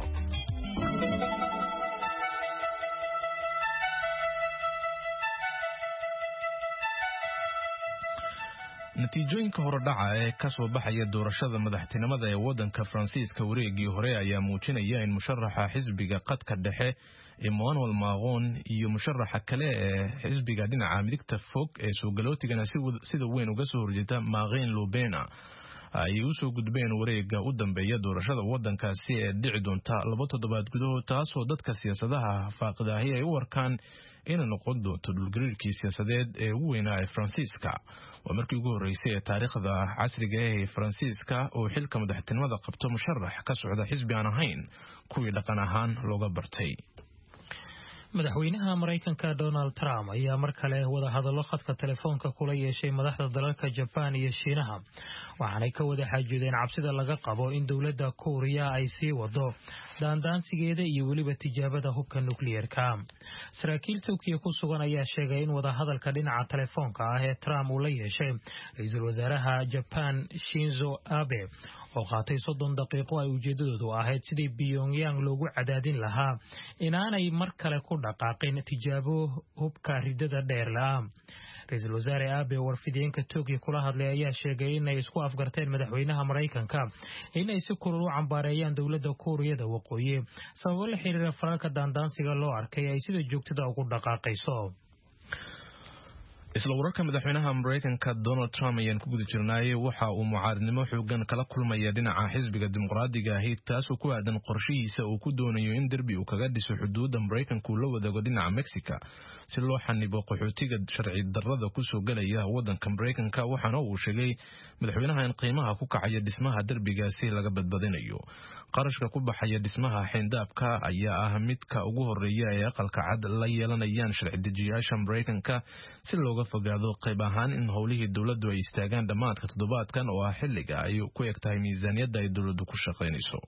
natiijooyinka horodhaca ee ka soo baxaya doorashada madaxtinimada ee wadanka Faransiiska wareegii hore ayaa muujinaya in musharaxa xisbiga qadka dhexe Emmanuel Macron iyo musharaxa kale ee xisbiga dhinaca midigta fog ee soo galootigana sida weyn uga soo horjeeda Marine Le Pen ay u soo gudbeen wareega u dambeeya doorashada wadankaasi ee dhici doonta 2 toddobaad gudahood taasoo dadka siyaasadaha faaqidahay ay u arkaan inay noqon doonto dhulgariirkii siyaasadeed ee ugu weynaa ee Faransiiska waa markii ugu horeysay ee taariikhda casriga ee Faransiiska oo xilka madaxtinimada qabto musharax ka socda xisbi aan ahayn kuwii dhaqan ahaan looga bartay madaxweynaha Mareykanka Donald Trump ayaa mar kale wada hadallo khadka telefoonka kula yeeshay madaxda dalalka Japan iyo Shiinaha waxaanay ka wada xaajoodeen cabsida laga qabo in dawladda Korea ay sii wado daandaansigeeda iyo weliba tijaabada hubka nukliyeerka saraakiil Tokyo ku sugan ayaa sheegay in wada hadalka dhinaca telefoonka ah ee Trump uu la yeeshay ra'iisul wasaaraha Japan Shinzo Abe oo qaatay 30 daqiiqo ay ujeedadoodu ahayd sidii Pyongyang loogu cadaadin lahaa inaanay mar kale ku dhaqaaqeen tijaabo hubka ridada dheer la ra'iisul wasaare Abe warfideenka Tokyo kula hadlay ayaa sheegay in ay isku afgarteen madaxweynaha Mareykanka in ay si kulul u cambaareeyaan dawladda Kuuriyada Waqooyi sabab la xiriira faralka daandaansiga loo arkay ay sida joogtada ugu dhaqaaqayso. isla wararka madaxweynaha Mareykanka Donald Trump ayaan ku guda jirnay waxa uu mucaaradnimo xoogan kala kulmaya dhinaca xisbiga dimuqraadiga ah taas oo ku aadan qorshihiisa uu ku doonayo in derbi uu kaga dhiso xuduudda Mareykanka la wadaago dhinaca Mexico si loo xanibo qaxootiga sharci darrada ku soo galaya wadanka Mareykanka waxaana uu sheegay madaxweynaha in qiimaha ku kacaya dhismaha derbigaasi laga badbadinayo qarashka ku baxaya dhismaha xindaabka ayaa ah midka ugu horeeya ee aqalka cad la yeelanayaan sharci dejiyaasha Mareykanka si looga fogaado qayb ahaan in howlihii dawladdu ay istaagaan dhamaadka toddobaadkan oo ah xilliga ay ku egtahay miisaaniyadda ay dawladdu ku shaqaynayso.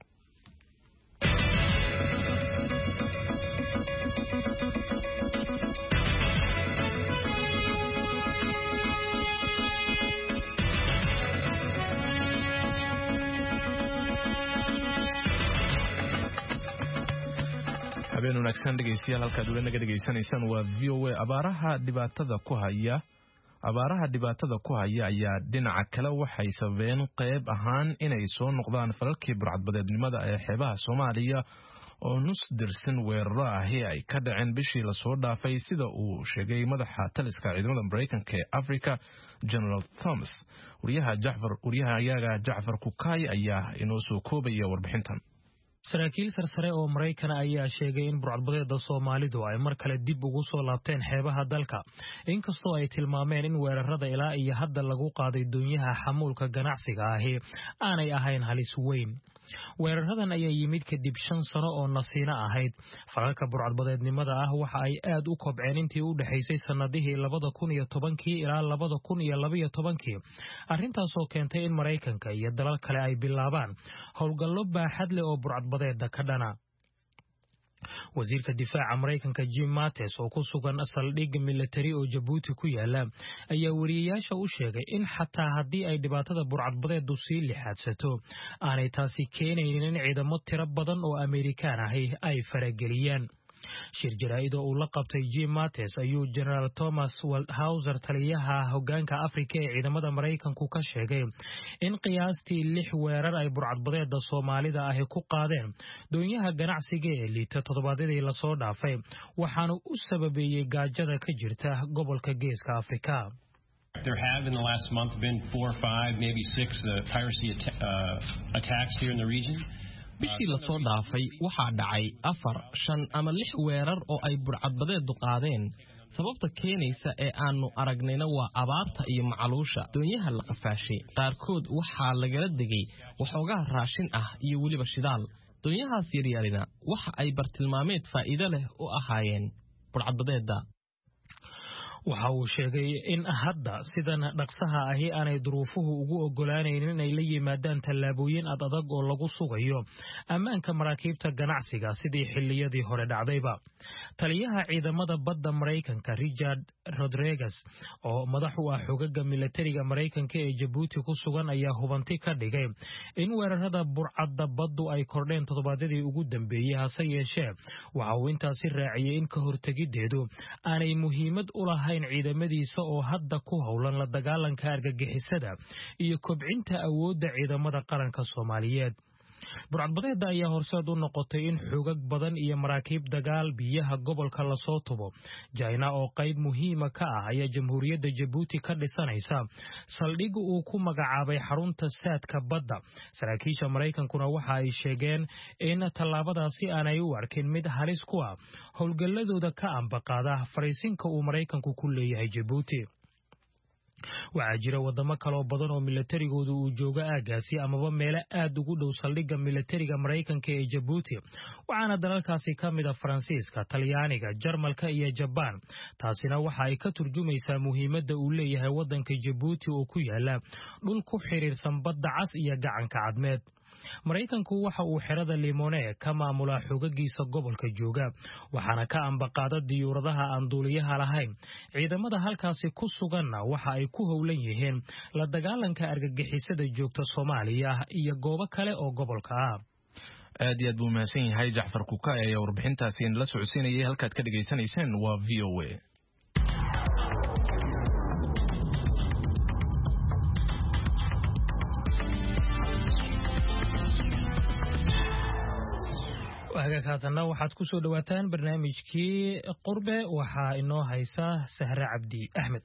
habeen wanaagsan dhegeystayaal halkaad weli naga dhegeysanaysaan waa VOA. abaaraha dhibaatada ku haya ayaa dhinaca kale waxay sababeen qayb ahaan inay soo noqdaan falalkii burcadbadeednimada ee xeebaha Soomaaliya oo nus dirsan weeraro ahi ay ka dhaceen bishii la soo dhaafay sida uu sheegay madaxa taliska ciidamada Mareykanka ee Africa General Thomas. wariyaha Jacfar Kukay ayaa inoo soo koobaya warbixintan. saraakiil sarsare oo Mareykan ayaa sheegay in burcadbadeeda Soomaalidu ay mar kale dib ugu soo laabteen xeebaha dalka inkastoo ay tilmaameen in weerarada ilaa iyo hadda lagu qaaday doonyaha xamuulka ganacsiga ahi aanay ahayn halis weyn. weeraradan ayaa yimid kadib 5 sano oo nasiino ahayd. falalka burcadbadeednimada ah waxa ay aad u kobceen intii u dhaxaysay sanadihii 2010 ilaa 2012 arrintaas oo keentay in Mareykanka iyo dalal kale ay bilaabaan howlgallo baaxad leh oo burcadbadeeda ka dhana. wasiirka difaaca Mareykanka Jim Mattis oo ku sugan saldhig military oo Djibouti ku yaala ayaa wariyayaasha u sheegay in xataa haddii ay dhibaatada burcadbadeedu sii lixaadsato aanay taasi keenaynin in ciidamo tiro badan oo Amerikaan ah ay farageliyaan. shir jaraa'id oo uu la qabtay Jim Mattis ayuu General Thomas Waldhauser taliyaha hoggaanka Afrika ee ciidamada Mareykanku ka sheegay in qiyaastii 6 weerar ay burcadbadeeda Soomaalida ah ku qaadeen doonyaha ganacsiga ee liita toddobaadyadii la soo dhaafay waxaana u sababeeyay gaajada ka jirta gobolka Geeska Afrika. There have in the last month been 4 or 5 maybe 6 piracy attacks here in the region. bishii la soo dhaafay waxaa dhacay 4, 5 ama 6 weerar oo ay burcadbadeedu qaadeen. sababta keenaysa ee aanu aragnayna waa abaarta iyo macaluusha. doonyaha la qafaashay qaarkood waxaa lagala degay waxoogaa raashin ah iyo weliba shidaal. doonyahaas yaryarina waxa ay bartilmaameed faa'iido leh u ahaayeen burcadbadeeda. waxa uu sheegay in hadda sidan dhaqsaha ahi aanay duruufuhu ugu ogolaanaynin inay la yimaadaan tallaabooyin adag oo lagu sugayo ammaanka maraakiibta ganacsiga sidii xilliyadii hore dhacdayba. taliyaha ciidamada badda Mareykanka Richard Rodriguez oo madax u ah xogaga militariga Mareykanka ee Djibouti ku sugan ayaa hubanti ka dhigay in weerarada burcadda baddu ay kordheen toddobaadyadii ugu dambeeyay hase yeeshee waxa uu intaasi raaciyay in ka hortagideedu aanay muhiimad u lahayn ciidamadiisa oo hadda ku howlan la dagaalanka argagixisada iyo kobcinta awoodda ciidamada qaranka Soomaaliyeed. burcadbadeeda ayaa horseed u noqotay in xoogag badan iyo maraakiib dagaal biyaha gobolka la soo tubo. China oo qayb muhiima ka ah ayaa jamhuuriyadda Djibouti ka dhisanaysa saldhig uu ku magacaabay xarunta saadka badda. saraakiisha Mareykankuna waxa ay sheegeen in tallaabadaasi aanay u arkin mid halis ku ah howlgalladooda ka ambaqaada fariisinka uu Mareykanku ku leeyahay Djibouti. waxaa jira wadamo kale oo badan oo militarigoodu uu joogo aagaasi amaba meelo aad ugu dhow saldhigga militariga Mareykanka ee Djibouti waxaana dalalkaasi ka mid ah Faransiiska, Talyaaniga, Jarmalka iyo Jabbaan. taasina waxa ay ka turjumaysaa muhiimadda uu leeyahay wadanka Djibouti oo ku yaala dhul ku xiriirsan badda cas iyo gacanka cadmeed. Mareykanku waxa uu xerada Limone ka maamulaa xogagiisa gobolka jooga waxaana ka ambaqaada diyuuradaha aan duuliyaha lahayn. ciidamada halkaasi ku suganna waxa ay ku howlan yihiin la dagaalanka argagixisada joogta Soomaaliya iyo goobo kale oo gobolka ah. aad iyo aad buu mahadsan yahay Jacfar Kuka ee warbixintaasi la socodsiinayay halkaad ka dhageysanayseen waa VOA. hagaagaatanna waxaad ku soo dhawaataan barnaamijkii qurbe waxaa inoo haysa Sahra Cabdi Axmed.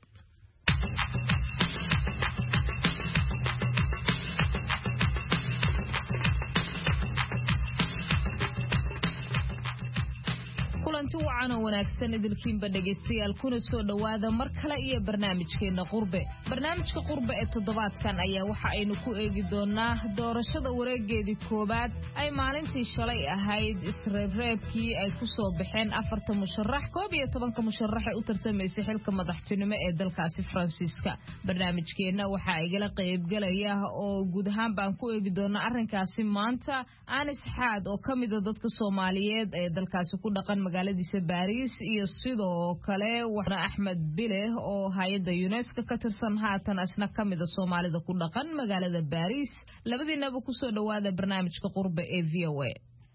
kulanti wacan oo wanaagsan idilkiinba dhegaystayaal kuna soo dhowaada mar kale iyo barnaamijkeena qurbe. Barnaamijka qurbe ee toddobaadkan ayaa waxa aynu ku eegi doonaa doorashada wareegeedii koobaad ay maalintii shalay ahayd isreebreebkii ay ku soo baxeen 4 musharax 11 musharax ee u tartamaysay xilka madaxtinimo ee dalkaasi Faransiiska. Barnaamijkeena waxa ay gala qaybgalaya oo guud ahaan baan ku eegi doonaa arrinkaasi maanta Anis Xaad oo kamid ah dadka Soomaaliyeed ee dalkaasi ku dhaqan magaaladiisa Paris iyo sidoo kale waxna Axmed Bile oo hay'adda UNESCO ka tirsan haatan asna kamid ah Soomaalida ku dhaqan magaalada Paris. Labadiinaba ku soo dhawaada barnaamijka qurbe ee VOA.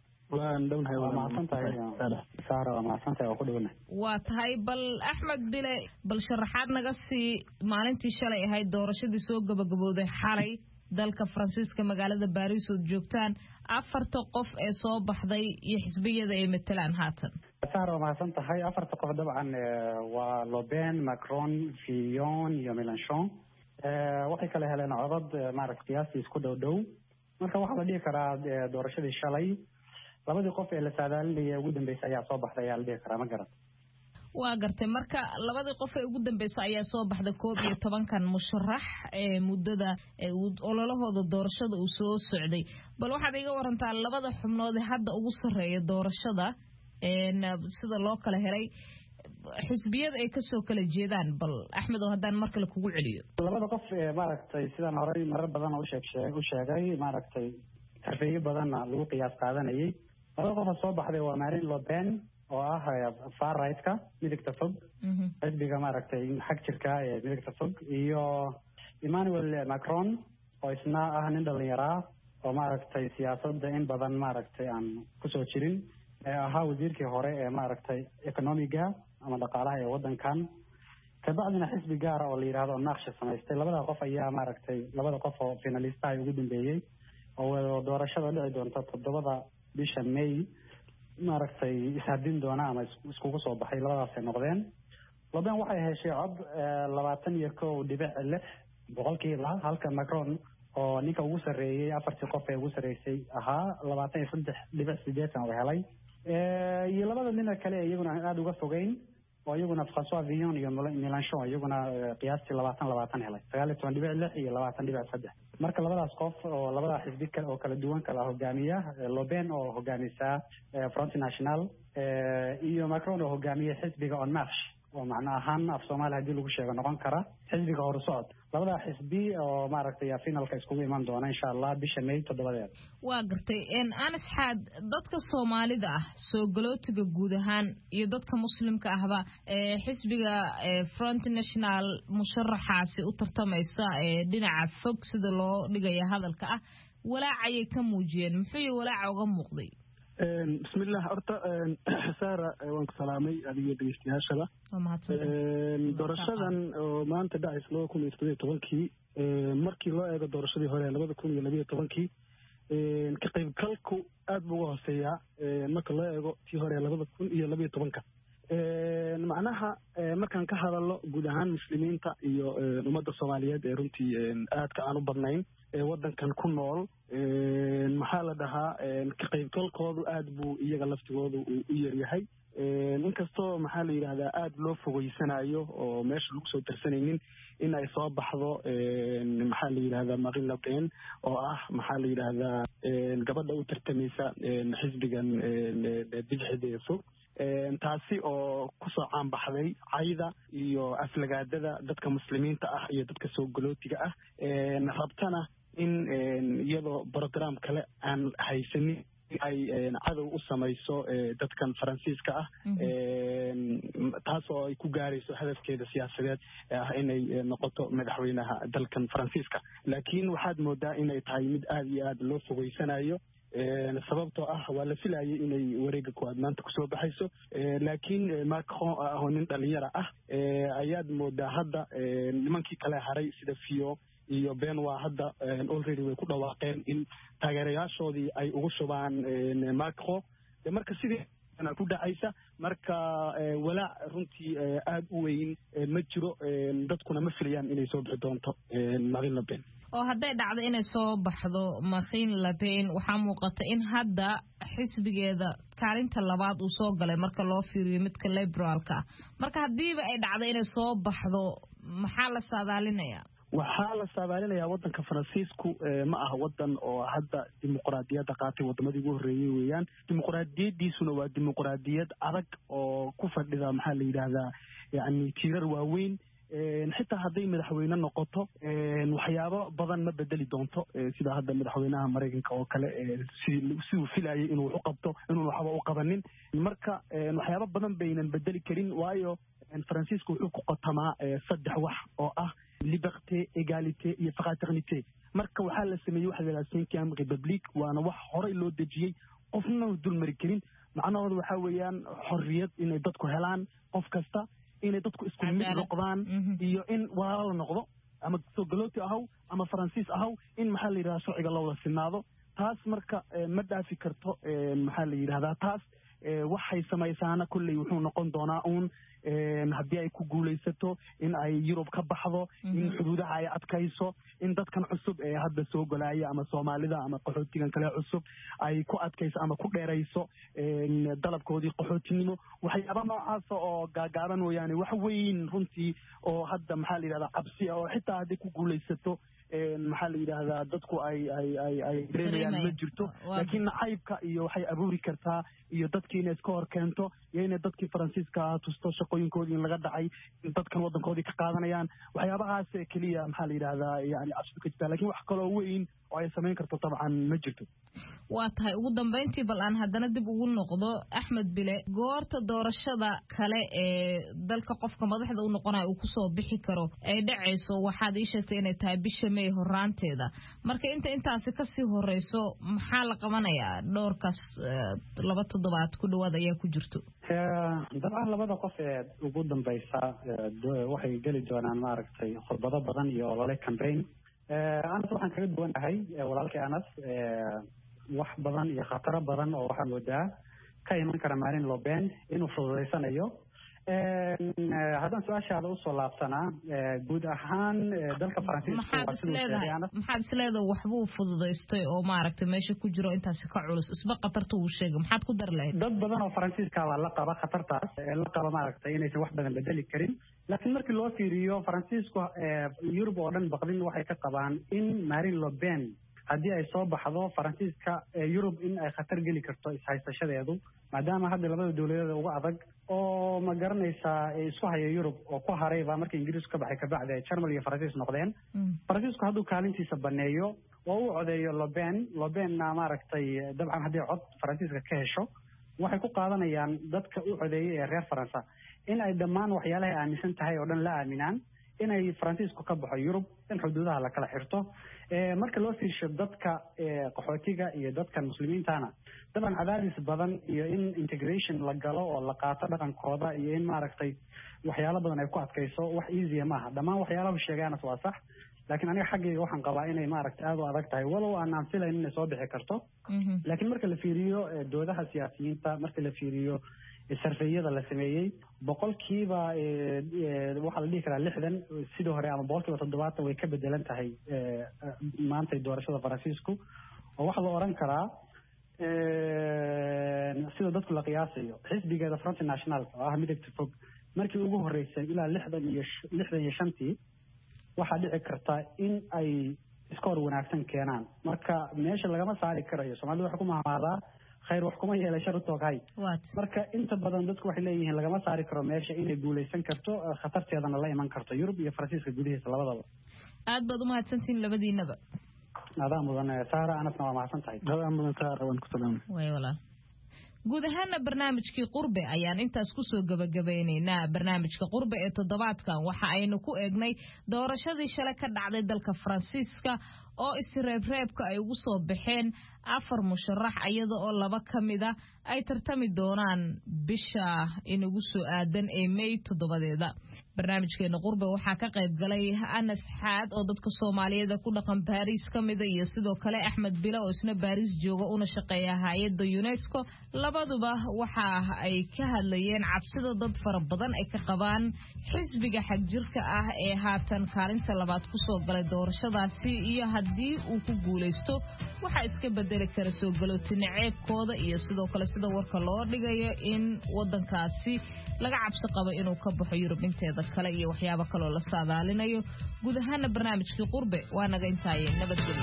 waa tahay bal Axmed Bile bal sharaxaad naga sii maalintii shalay ahayd doorashadii soo gabagabowday xalay dalka Faransiiska magaalada Paris oo joogtaan 4 qof ee soo baxday iyo xisbiyada ay matalaan haatan. Sahra ma san tahay 4 qof dabcan waa Le Pen, Macron, Fillon iyo Mélenchon. waxay kala heleen codad maaragtay qiyaastii isku dhow marka waxa la dhihi karaa doorashadii shalay labadii qof ee la saadaalinayay ugu dambeysay ayaa soo baxday ayaa la dhihi karaa ma garan. waa gartay marka labadii qof ee ugu dambeysay ayaa soo baxday 11 musharax ee muddada ololahooda doorashada uu soo socday bal waxaad iga warantaa labada xubnood ee hadda ugu sareeya doorashada sida loo kala helay xisbiyada ay ka soo kala jeedaan bal Axmed oo hadaan markale kugu celiyo labada qof ee maaragtay sidaan horay marar badan u sheegay maaragtay tarfiyo badan lagu qiyaas qaadanayay labada qof soo baxday waa Marine Le Pen oo ah far right-ka midigta fog xisbiga maaragtay xag jirka ee midigta fog iyo Emmanuel Macron oo isna ah nin dhalinyaro oo maaragtay siyaasadda in badan maaragtay aan ku soo jirin ahaa wasiirkii hore ee maaragtay economiga ama dhaqaalaha ee wadankan ka bacdina xisbi gaar ah oo la yiraahdo naqsh samaystay labada qof ayaa maaragtay labada qof oo finalista ay ugu dambeeyay oo doorashada dhici doonta 7 bisha May maaragtay ishaadin doona ama iskugu soo baxay labadaas ay noqdeen laban waxay heshay cod 21.6 boqolkiiba halka Macron oo ninka ugu sareeyay 4 qof ee ugu sareysay ahaa 23.8 oo helay iyo labada nin kale iyaguna aad uga fogeyn oo iyaguna François Fillon iyo Mélenchon iyaguna qiyaastii 20 helay 19.6 iyo 20.3 marka labadaas qof oo labada xisbi kale oo kala duwan kala hogaamiya Le Pen oo hogaamisa Front National iyo Macron oo hogaamiya xisbiga En Marche oo macna ahaan af Soomaali hadii lagu sheego noqon kara xisbiga Horsocod labada xisbi oo maaragtay finalka iskugu iman doona insha Allah bisha May 7. waa gartay Anis Xaad dadka Soomaalida ah soo galootiga guud ahaan iyo dadka muslimka ahba xisbiga Front National musharaxaasi u tartamaysa dhinaca fog sida loo dhigaya hadalka ah walaacay ka muujiyeen muxuu walaac uga muuqday bismillah horta Sahra waan ku salaamay adiga dhageystayaashada doorashadan oo maanta dhacaysa 2017 markii loo eego doorashadii hore 2012 ka qaybgalku aad buu uga hooseeyaa marka loo eego tii hore 2012 macnaha markaan ka hadalno guud ahaan muslimiinta iyo ummadda Soomaaliyeed ee runtii aadka aan u badnayn ee wadankan ku nool maxaa la dhahaa ka qaybgalkoodu aad buu iyaga laftigoodu u yaryahay inkastoo maxaa la yiraahdaa aad loo fogeysanayo oo meesha lagu soo tarsanaynin in ay soo baxdo maxaa la yiraahdaa Marine Le Pen oo ah maxaa la yiraahdaa gabadha u tartamaysa xisbigan bidixda fog taasi oo ku soo caan baxday cayda iyo aflagaadada dadka muslimiinta ah iyo dadka soo galootiga ah rabtana in iyadoo program kale aan haysanin ay cadow u samayso dadkan Faransiiska ah taas oo ay ku gaarayso hadafkeeda siyaasadeed ah inay noqoto madaxweynaha dalkan Faransiiska laakiin waxaad moodaa inay tahay mid aad iyo aad loo fogeysanayo sababtoo ah waa la filayay inay wareega koowaad maanta kusoo baxayso laakiin Macron oo nin dhalinyaro ah ayaad moodaa hadda nimankii kale haray sida Fio iyo Benoit hadda already way ku dhawaaqeen in taageerayaashoodii ay ugu shubaan Macron marka sidii ku dhacaysa marka walaac runtii aad u weyn ma jiro dadkuna ma filayaan inay soo bixi doonto Marine Le Pen oo hadday dhacdo inay soo baxdo Marine Le Pen waxaa muuqata in hadda xisbigeeda kaalinta labaad uu soo galay marka loo fiiriyo midka liberaalka marka hadiiba ay dhacdo inay soo baxdo maxaa la saadaalinayaa waxaa la saadaalinayaa wadanka Faransiisku ma aha wadan oo hadda dimuqraadiyadda qaatay wadamadii ugu horeeyay weeyaan dimuqraadiyadiisuna waa dimuqraadiyad adag oo ku fadhida maxaa la yiraahdaa yani tiirar waaweyn xitaa hadday madaxweyne noqoto waxyaabo badan ma bedeli doonto sida hadda madaxweynaha Mareykanka oo kale siduu filayay inuu wax u qabto inuu waxba u qabanin marka waxyaabo badan baynan bedeli karin waayo Faransiisku wuxuu ku qotamaa saddex wax oo ah liberté égalité iyo fraternité marka waxaa la sameeyay waxa la cinquième république waana wax horey loo dejiyay qofna uu dul mari karin macnaheedu waxa weeyaan xorriyad inay dadku helaan qof kasta inay dadku isku mid noqdaan iyo in walaalo noqdo ama soo galooti ahaw ama Faransiis ahaw in maxaa la yiraahdaa sharciga loo wada sinaado taas marka ma dhaafi karto maxaa la yiraahdaa taas waxay samaysaana kulli wuxuu noqon doonaa haddii ay ku guulaysato in ay Yurub ka baxdo in xuduudaha ay adkayso in dadkan cusub ee hadda soo galaya ama Soomaalida ama qaxootigan kale cusub ay ku adkayso ama ku dheerayso dalabkoodii qaxootinimo waxyaabo noocaas oo gaagaaban weeyaan wax weyn runtii oo hadda maxaa la yiraahdaa cabsi oo xitaa haddii ku guulaysato maxaa la yiraahdaa dadku ay dareemayaan ma jirto laakiin nacaybka iyo waxay abuuri kartaa iyo dadkii inay iska hor keento iyo inay dadkii Faransiiska tusto shaqooyinkoodii in laga dhacay in dadkan wadankoodii ka qaadanayaan waxyaabahaas kaliya maxaa la yiraahdaa yani cabsi ka jirta laakiin wax kale oo weyn oo ay samayn karto tabcan ma jirto waa tahay ugu dambeyntii bal aan haddana dib ugu noqdo Axmed Bile goorta doorashada kale ee dalka qofka madaxda u noqonayo uu kusoo bixi karo ay dhacayso waxaad ii sheegtay inay tahay bisha May horaanteeda marka intaasi ka sii horeyso maxaa la qabanayaa dhowrkaas laba toddobaad ku dhawaad ayaa ku jirto dabcan labada qof ee ugu dambaysa waxay geli doonaan maaragtay khudbado badan iyo olole campaign anas waxaan kaga duwanahay walaalkii anas wax badan iyo khataro badan oo waxaa moodaa ka iman kara Marine Le Pen inuu fududaysanayo haddaan su-aashaada usoo laabsanaa guud ahaan dalka Faransiiska maxaad isleedahay waxbuu fududaystay oo maaragtay meesha ku jiro intaasi ka culus isba khatarta uu sheegay maxaad ku dar lahayd dad badan oo Faransiiska waa la qaba khatartaas la qaba maaragtay inaysan wax badan bedeli karin laakiin markii loo fiiriyo Faransiisku Yurub oo dhan baqdin waxay ka qabaan in Marine Le Pen haddii ay soo baxdo Faransiiska Yurub in ay khatar geli karto ishaysashadeedu maadaama hadda labada dawladood uga adag oo ma garanaysaa isku haya Yurub oo ku haray baa markii Ingiriisku ka baxay ka bacda Germany iyo Faransiis noqdeen Faransiisku hadduu kaalintiisa baneeyo oo uu codeeyo Le Pen maaragtay dabcan haddii cod Faransiiska ka hesho waxay ku qaadanayaan dadka u codeeyay ee reer Faransa in ay dhammaan waxyaalaha aaminsan tahay oo dhan la aaminaan inay Faransiisku ka baxo Yurub in xuduudaha la kala xirto marka loo fiirsho dadka qaxootiga iyo dadka muslimiintana dabcan cadaadis badan iyo in integration la galo oo la qaato dhaqankooda iyo in maaragtay waxyaalo badan ay ku adkayso wax easy maaha dhammaan waxyaalaha sheegaana waa sax laakiin aniga xaggayga waxaan qabaa inay maaragtay aad u adag tahay walow aan filayn inay soo bixi karto laakiin marka la fiiriyo doodaha siyaasiyiinta marka la fiiriyo sarfeeyada la sameeyay boqolkiiba waxaa la dhihi karaa 60 sidoo hore ama boqolkiiba 70 way ka bedelan tahay maanta doorashada Faransiisku oo waxa la oran karaa sida dadku la qiyaasayo xisbigeeda Front National oo ah midabka fog markii ugu horeysay ilaa 65 waxaa dhici karta in ay iskoor wanaagsan keenaan marka meesha lagama saari karayo Soomaalidu waxa ku mahmaadaa khayr wax kuma yeelay shar toogay marka inta badan dadku waxay leeyihiin lagama saari karo meesha inay guuleysan karto khatarteedana la iman karto Yurub iyo Faransiiska gudihiisa labadaba aad baad u mahadsantiin labadiinaba adaa mudan Saara anasna waa mahadsantahay adaa mudan Saara waan ku salaamay way walaal guud ahaana barnaamijkii qurbe ayaan intaas ku soo gabagabeynaynaa barnaamijka qurbe ee toddobaadkan waxa aynu ku eegnay doorashadii shalay ka dhacday dalka Faransiiska oo isreebreebka ay ugu soo baxeen 4 musharax iyada oo 2 kamida ay tartami doonaan bisha inagu soo aadan ee May 7. barnaamijkeena qurbe waxaa ka qayb galay Anas Xaad oo dadka Soomaaliyeed ku dhaqan Paris kamida iyo sidoo kale Axmed Bila oo isna Paris jooga una shaqeeya hay'adda UNESCO. labaduba waxa ay ka hadlayeen cabsida dad fara badan ay ka qabaan xisbiga xagjirka ah ee haatan kaalinta labaad ku soo galay doorashadaasi iyo haddii uu ku guuleysto waxa iska bedeli kara soo galootina ceebkooda iyo sidoo kale sida warka loo dhigayo in wadankaasi laga cabsi qabo inuu ka baxo Yurub inteeda kale iyo waxyaabo kale oo la saadaalinayo. guud ahaan barnaamijkii qurbe waa naga intaayeen. nabadgelyo.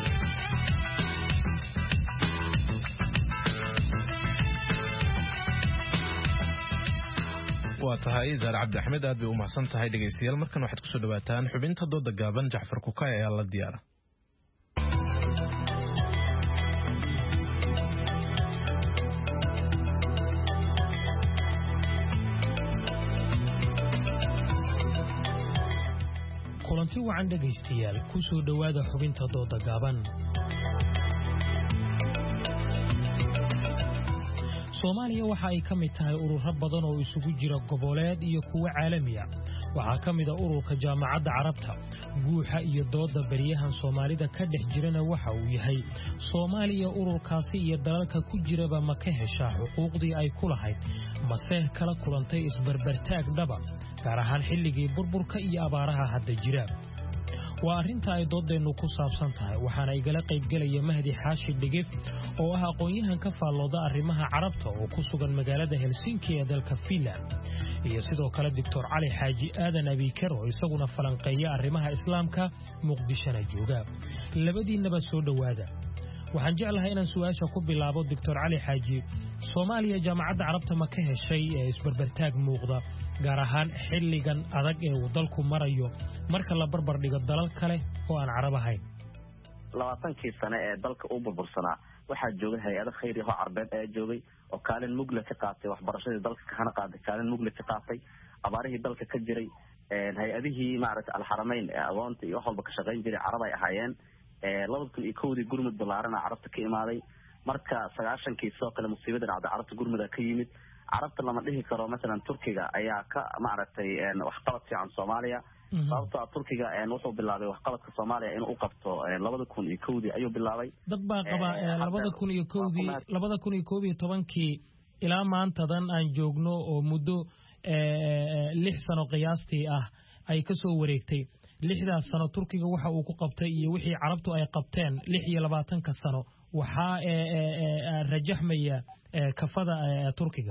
waa tahay Zahra Cabdi Axmed aad bay u mahadsan tahay dhegeystayaal. markan waxaad ku soo dhawaataan xubinta dooda gaaban. Jacfar Kukay ayaa la diyaara. kulanti wacan dhegaystayaal ku soo dhawaada xubinta dooda gaaban. Soomaaliya waxa ay ka mid tahay ururo badan oo isugu jira goboleed iyo kuwa caalami ah. waxaa ka mid ah ururka Jaamacadda Carabta. guuxa iyo dooda bariyahan Soomaalida ka dhex jirana waxa uu yahay Soomaaliya ururkaasi iyo dalalka ku jiraba ma ka heshaa xuquuqdii ay ku lahayd mase kala kulantay isbarbartaag dhaba gaar ahaan xilligii burburka iyo abaaraha hadda jira. waa arinta ay doodeennu ku saabsan tahay waxaana igala qayb galaya Mahdi Xaashi Dhigif oo ah aqoon-yahan ka faallooda arrimaha Carabta oo ku sugan magaalada Helsinki ee dalka Finland iyo sidoo kale Dr. Cali Xaaji Aadan Abikar oo isaguna falanqeeya arrimaha Islaamka Muqdishona jooga. labadiinaba soo dhawaada. waxaan jeclahay inaan su'aasha ku bilaabo Dr. Cali Xaaji. Soomaaliya Jaamacadda Carabta ma ka heshay isbarbartaag muuqda gaar ahaan xilligan adag ee uu dalku marayo marka la barbar dhigo dalal kale oo aan Carab ahayn? 20 sano ee dalka uu burbursanaa waxaa joogay hay'ado khayri ah oo Carbeed ee joogay oo kaalin mugla ka qaatay waxbarashadii dalka ka hana qaaday kaalin mugla ka qaatay abaarihii dalka ka jiray hay'adihii maaragtay al-Haramayn ee agoonta iyo wax walba ka shaqayn jiray Carab ay ahaayeen 2001 gurmud ballaaran Carabta ka imaaday marka 90kii soo kale musiibada dhacday Carabta gurmada ka yimid Carabta lama dhihi karo mesela Turkiga ayaa ka maaragtay wax qabad fiican Soomaaliya sababtoo ah Turkiga wuxuu bilaabay wax qabadka Soomaaliya inuu u qabto 2001 ayuu bilaabay dad baa qaba 2011kii ilaa maantadan aan joogno oo muddo 6 sano qiyaastii ah ay ka soo wareegtay 6daas sano Turkiga waxa uu ku qabtay iyo wixii Carabtu ay qabteen 26 sano waxa rajaxmaya kafada Turkiga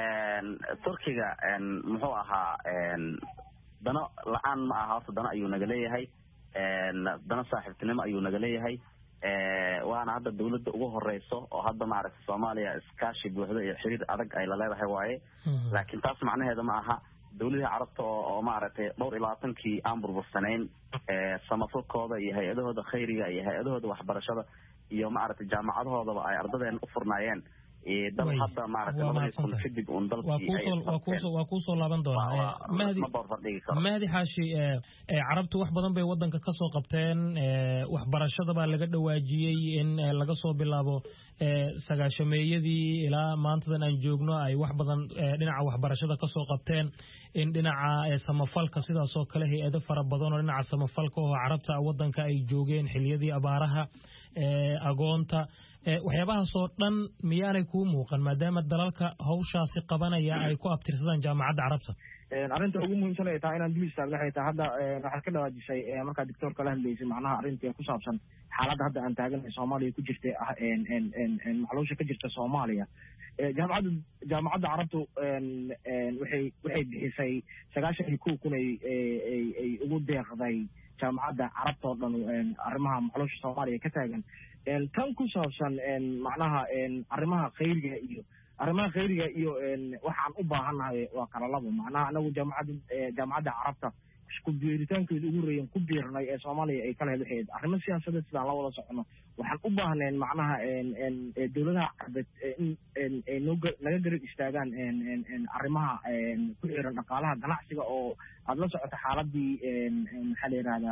muxuu ahaa dano la'aan ma aha horta dano ayuu naga leeyahay dano saaxiibtinimo ayuu naga leeyahay waana hadda dawladda ugu horeyso oo hadda maaragtay Soomaaliya iskaashi buuxda iyo xiriir adag ay la leedahay waaye laakiin taas macnaheedu ma aha dawladda Carabta oo maaragtay dhowr 20kii aan burbursanayn samafalkooda iyo hay'adahooda khayriga iyo hay'adahooda waxbarashada iyo maaragtay jaamacadahoodaba ay ardadeen u furnaayeen dal hadda maaragtay kadib un dalkii waa ku soo laaban doonaa Mahdi Xaashi. Carabtu wax badan bay wadanka ka soo qabteen waxbarashada baa laga dhawaajiyay in laga soo bilaabo 90meeyadii ilaa maantadan aan joogno ay wax badan dhinaca waxbarashada ka soo qabteen in dhinaca samafalka sidaas oo kale hay'ado fara badan oo dhinaca samafalka oo Carabta wadanka ay joogeen xilliyadii abaaraha agoonta waxyaabahaas oo dhan miyaanay kuu muuqan maadaama dalalka hawshaasi qabanaya ay ku abtirsadaan Jaamacadda Carabta? arrinta ugu muhiimsan ee tahay inaan dib istaagno waxay tahay hadda waxaad ka dhawaajisay markaa doctorka la hadlaysay macnaha arrintii ku saabsan xaaladda hadda aan taaganahay Soomaaliya ku jirtay macluusha ka jirta Soomaaliya. jaamacadda Carabtu waxay bixisay 91,000 ay ugu deeqday jaamacadda Carabta oo dhan arrimaha macluusha Soomaaliya ka taagan tan ku saabsan macnaha arrimaha khayriga iyo waxaan u baahanahay waa kala labo macnaha anagu jaamacadda Carabta isku biiritaankeedu ugu reeyeen ku biirnay ee Soomaaliya ay kala helayeen arrimo siyaasadeed sidaan la wada socono waxaan u baahneen macnaha dawladaha Carbeed in naga garab istaagaan arrimaha ku xiran dhaqaalaha ganacsiga oo aad la socoto xaaladii maxaa la yiraahdaa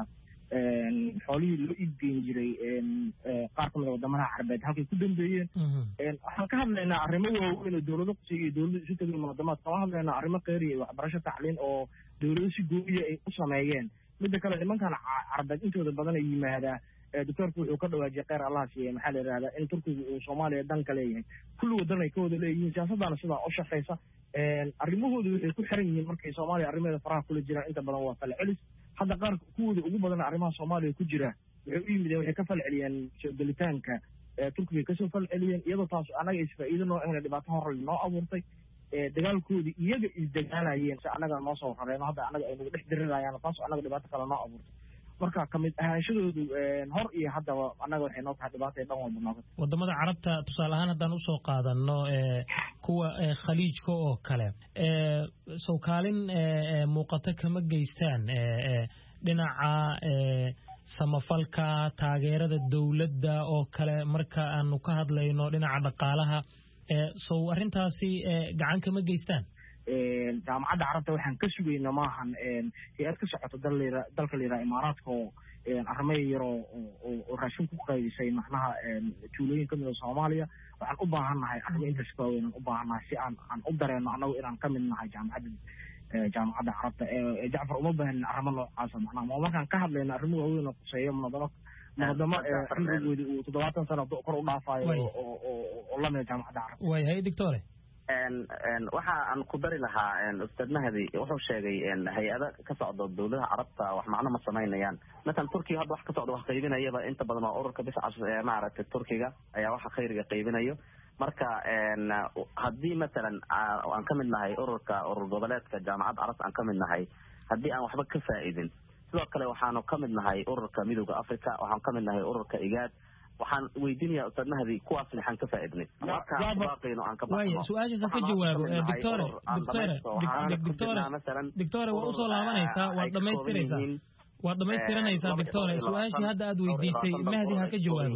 xoolihii loo iibgeyn jiray qaar kamid a wadamada carbeed halkay ku dambeeyeen waxaan ka hadlaynaa arrimo waaweyn oo dowlado qusiya iyo dowlado isu tegay munaadamaad kama hadlaynaa arrimo kheyriya iyo waxbarasho tacliin oo dowlado si gooyiya ay u sameeyeen midda kale nimankan carbeed intooda badan ay yimaadaa doctoorku wuxuu ka dhawaajiyay kheyr allah siiye maxaa la yidhahdaa in turkiga uu soomaaliya danka leeyahay kulli wadan ay ka wada leeyihiin siyaasaddaana sidaa u shaqaysa arrimahooda waxay ku xiran yihiin markay soomaaliya arrimaheeda faraha kula jiraan inta badan waa falcelis hadda qaar kuwooda ugu badan arrimaha soomaaliya ku jira waxay u yimideen waxay ka falceliyeen soo gelitaanka turkiga kasoo falceliyeen iyadoo taas annaga isfaa'iido noo ahna dhibaato hor noo abuurtay dagaalkoodii iyaga isdagaalayeen si annaga noo soo rareeno hadda annaga ay nagu dhex dirirayaan taas annaga dhibaato kale noo abuurtay marka kamid ahaanshadoodu hor iyo haddaba annaga waxay noo tahay dhibaata dhan walba nooga wadamada carabta tusaale ahaan haddaan usoo qaadano kuwa khaliijka oo kale sowkaalin muuqato kama geystaan dhinaca samafalka taageerada dowladda oo kale marka aanu ka hadlayno dhinaca dhaqaalaha sow arrintaasi gacan kama geystaan jaamacadda carabta waxaan ka sugayna maahan hay-ad ka socoto dalka la yidhaha imaaraadka oo arrimaya yar oo raashin ku qaybisay macnaha tuulooyin kamid a soomaaliya waxaan u baahannahay arrimo intaas ka waaweyn aan u baahannahay si aan u dareenno annagu inaan ka mid nahay jaamacadda carabta jacfar uma baahanin arrimo noocaasa macnaha ma markaan ka hadlayno arrimo waaweyn oo quseeyo munadamo cimrigoodi uu 70 sano kor u dhaafayo oo lamida jaamacadda carabta way hay doctore waxa aan ku dari lahaa ustaad mahdi wuxuu sheegay hay-ada ka socdo dowladaha carabta wax macno ma samaynayaan masalan turkiga hadda wax ka socdo wax qaybinayaba inta badan waa ururka biscas maaragtay turkiga ayaa waxa khayriga qaybinayo marka haddii masalan aan ka mid nahay urur goboleedka jaamacadda carabta aan ka mid nahay haddii aan waxba ka faa'idin sidoo kale waxaanu ka mid nahay ururka midowda africa waxaan ka mid nahay ururka igaad waxaan weydiinayaa ustaad mahdi kuwaas maxaan ka faa'iidnay su-aashaas ka jawaabo doctore waa usoo laabanaysaa waad dhamaystiranaysaa doctore su-aashii hadda aad weydiisay mahdi ha ka jawaabo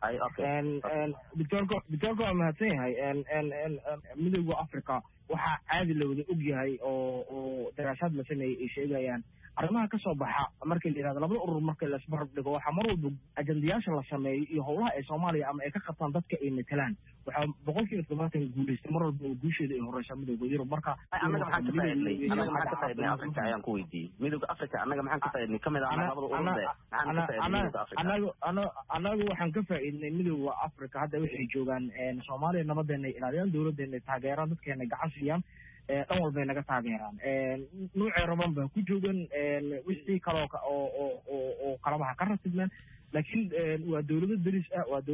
doctoorka waa mahadsan yahay midowda africa waxaa caadi la wada og yahay oo daraasaad la sameeyey ay sheegayaan arrimaha ka soo baxa markii la yidhahdo labada urur marka la isbarab dhigo waxaa mar walba ajandayaasha la sameeyo iyo howlaha ay soomaaliya ama ay ka qabtaan dadka ay matelaan waxaa 70% guulaystay mar walba oo guusheeda ay horeysaa midowda yurub marka annaga maxaan ka faa'iidnay africa ayaan ku weydiiyey midowda africa annaga maxaan ka faa'iidnay kamid ah labada ururde maxaan ka faa'iidnay midowda africa annaga waxaan ka faa'iidnay midowda africa hadda waxay joogaan soomaaliya nabadeena ay ilaaliyaan dowladeena ay taageeraan dadkeena gacan siiyaan dhan walbay naga taageeraan nuucay raban baa ku joogan wixii kaloo oo kalabaha ka ratibnaan laakiin waa dowlado deris ah waa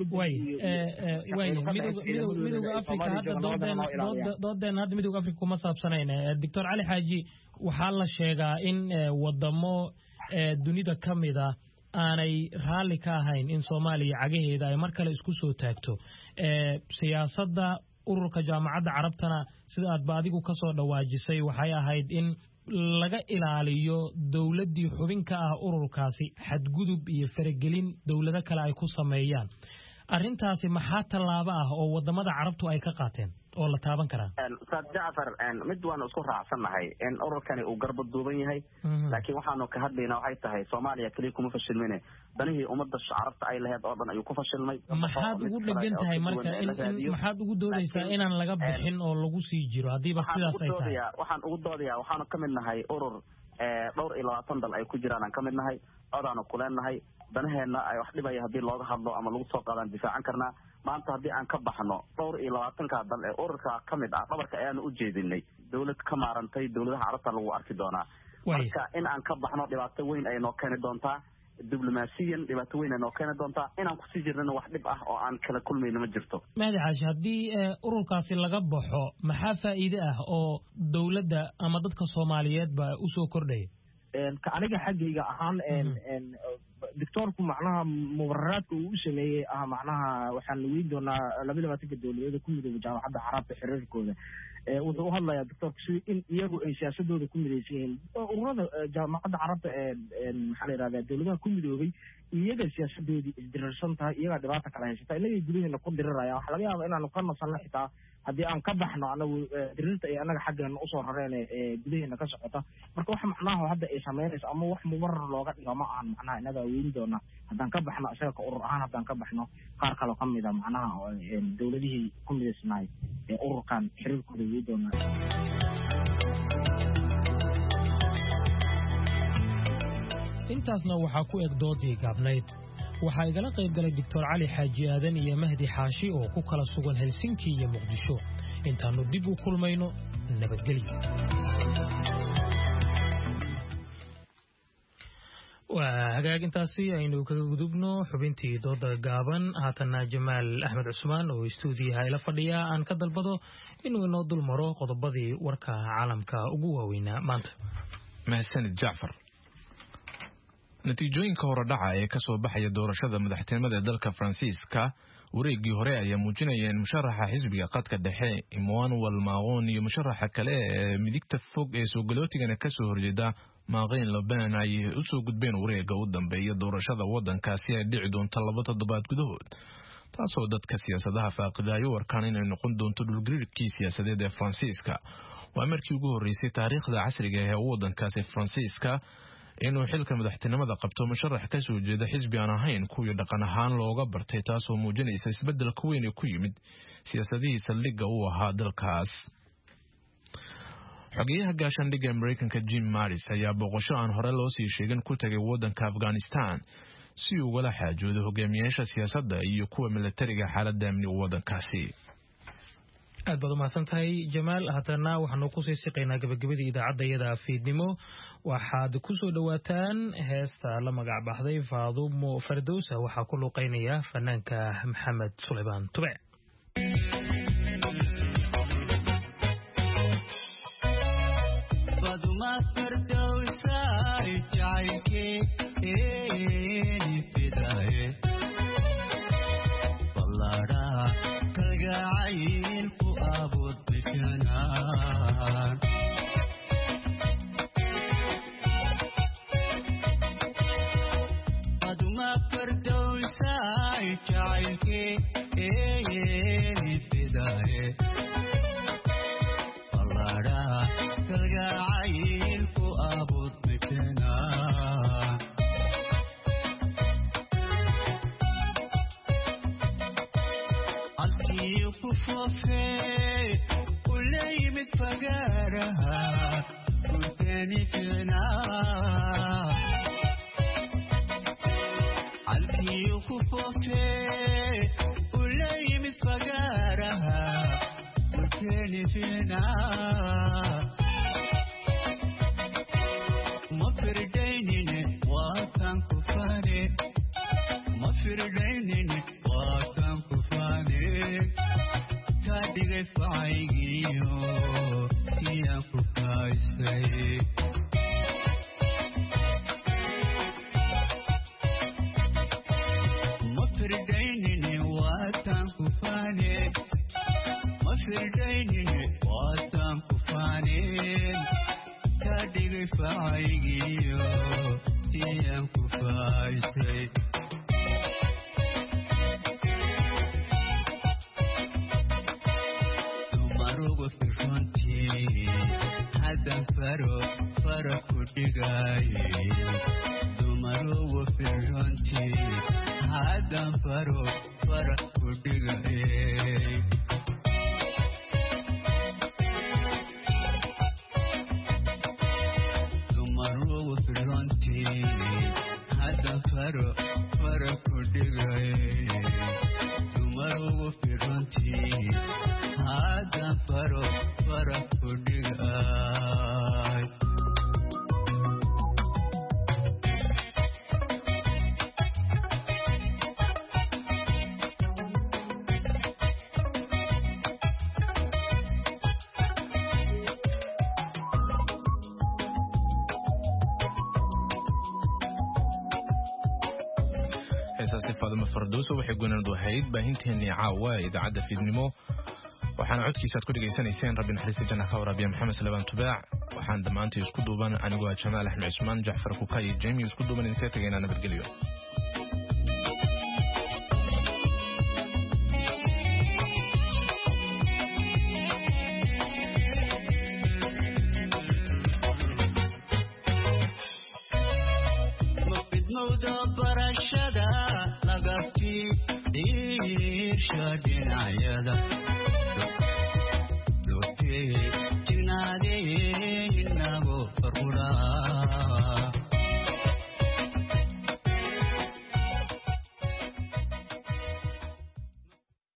midowda africa hadda doodeena hadda midowda africa kuma saabsanayna doctor cali xaaji waxaa la sheegaa in wadamo dunida ka mid a aanay raalli ka ahayn in soomaaliya cagaheeda ay mar kale isku soo taagto siyaasadda ururka jaamacadda carabtana sida aadba adigu ka soo dhawaajisay waxay ahayd in laga ilaaliyo dowladdii xubin ka ah ururkaasi xadgudub iyo faragelin dowlado kale ay ku sameeyaan arrintaasi maxaa tallaabo ah oo wadamada carabtu ay ka qaateen oo la taaban karaa ustaad jacfar mid waanu isku raacsannahay in ururkani uu garba duuban yahay laakiin waxaanu ka hadlaynaa waxay tahay soomaaliya keliya kuma fashilmine danihii ummadda carabta ay lahayd oo dhan ayuu ku fashilmay maxaad ugu dhegan tahay marka maxaad ugu doodaysaa inaan laga bixin oo lagu sii jiro haddiiba sidaas ay tahay waxaan ugu doodayaa waxaanu ka mid nahay urur dhowr iyo 20 dal ay ku jiraan aan ka mid nahay codaanu kuleennahay danaheenna ay wax dhibaya haddii looga hadlo ama lagu soo qaadaan difaacan karnaa maanta haddii aan ka baxno dhowr iyo 20 dal ee ururka ka mid ah dhabarka ayaanu u jeedinay dowlad ka maarantay dowladaha carabta lagu arki doonaa marka in aan ka baxno dhibaato weyn ay noo keeni doontaa diblomaasiyan dhibaato weyn ay noo keeni doontaa inaan kusii jirnana wax dhib ah oo aan kala kulmayno ma jirto mahdi xaashi haddii ururkaasi laga baxo maxaa faa'iide ah oo dowladda ama dadka soomaaliyeedba usoo kordhaya aniga xaggayga ahaan doctoorku macnaha mubararaadka uu u sameeyey macnaha waxaan weyn doonaa 22 dowladeeda ku midooba jaamacadda carabta xiriirkooda wuxuu u hadlayaa doctorka sidii in iyagu ay siyaasadooda ku midaysan yihiin ururada jaamacadda carabta maxaa la yidhahdaa dowladaha ku midoobay iyaga siyaasadoodii isdirirsan tahay iyagaa dhibaata kala haysata inagay gudaheena ku diriraya waxa laga yaaba inaanu ka nasanno xitaa haddii aan ka baxno anagu dirirta ay anaga xaggeena usoo rareen gudaheena ka socota marka wax macnaha hadda ay samaynayso ama wax mubarar looga dhigo ma ahan macnaha inaga weyn doona haddaan ka baxno isaga ka urur ahaan haddaan ka baxno qaar kaloo ka mida macnaha dowladihii ku midaysnaay ururkan xiriirkooda weyn doona. intaasna waxaa ku eg doodii gaabnayd waxaa igala qayb galay doctor cali xaaji aadan iyo mahdi xaashi oo ku kala sugan helsinki iyo muqdisho intaannu dib u kulmayno nabadgelyo. waa hagaagintaasi aynu kaga gudubno xubintii dooda gaaban haatanna jamaal axmed cusmaan oo istuudiyaha ila fadhiya aan ka dalbado inuu inoo dul maro qodobadii warka caalamka ugu waaweynaa maanta. mahadsanid jacfar. natiijooyinka horedhaca ee ka soo baxaya doorashada madaxtinimada ee dalka Faransiiska wareegii hore ayaa muujinaya in musharaxa xisbiga qadka dhexe Emmanuel Macron iyo musharaxa kale ee midigta fog ee soo galootigana ka soo horjeeda Marine Le Pen ay u soo gudbeen wareegga u dambeeya doorashada waddankaasi ay dhici doonto 2 toddobaad gudahood taasoo dadka siyaasadaha faaqidayo warkaan inay noqon doonto dhulgariirkii siyaasadeed ee Faransiiska. waa markii ugu horeysay taariikhda casriga ee waddankaasi Faransiiska inuu xilka madaxtinimada qabto musharax ka soo jeeda xisbi aan ahayn kuwii dhaqan ahaan looga bartay taasoo muujinaysa isbeddelka weyn ee ku yimid siyaasadihii saldhigga u ahaa dalkaas. xogeyaha gaashaandhigga Mareykanka Jim Mattis ayaa booqasho aan hore loo sii sheegin ku tagay waddanka Afghanistan si uu ugala xaajoodo hogaamiyaasha siyaasadda iyo kuwa militariga xaaladda amniga waddankaasi. aad baad u mahadsantahay jamaal. haddana waxaanu ku sii siqaynaa gabagabadii idaacadayada fiidnimo waxaad ku soo dhowaataan heesta la magac baxday Faadumo Fardowsa waxaa ku luuqeynaya fanaanka Maxamed Suleymaan Tube. Faadumo Fardowsa jacaylkeeni fidaye ballara kalgacayl ku abuud bikanaan Faadumo Fardowsa jacaylkeeni fidaye ballara kalgacayl ku abuud bikanaan وليمت فقارها قلتني فينا عالكي وكفوفي وليمت فقارها قلتني فينا ما فرديني واتن كفاني ما فرديني واتن كفاني كاديغ فايغيو كيا كوكايساي مفرديني واتن كفاني مفرديني واتن كفاني كاديغ فايغيو كيا كوكايساي faro ku dhigaye dumarugu firronti hadan faro ku dhigaye dumarugu firronti hadan faro ku dhigaye dumarugu firronti hadan faro ku dhigaye Faadumo Fardowsa waxay gunaanad wahayd baahinteennii caawa idaacadda fiidnimo waxaana codkiisa aad ku dhageysanayseen rabbi naxariista janna ka waraabiya maxamed salebaan tubaac waxaan dhammaantii isku duuban anigoo jamaal axmed cismaan jacfar kuka iyo jemi isku duuban idinkaga tegaynaa nabadgelyo Jinaade inago farqura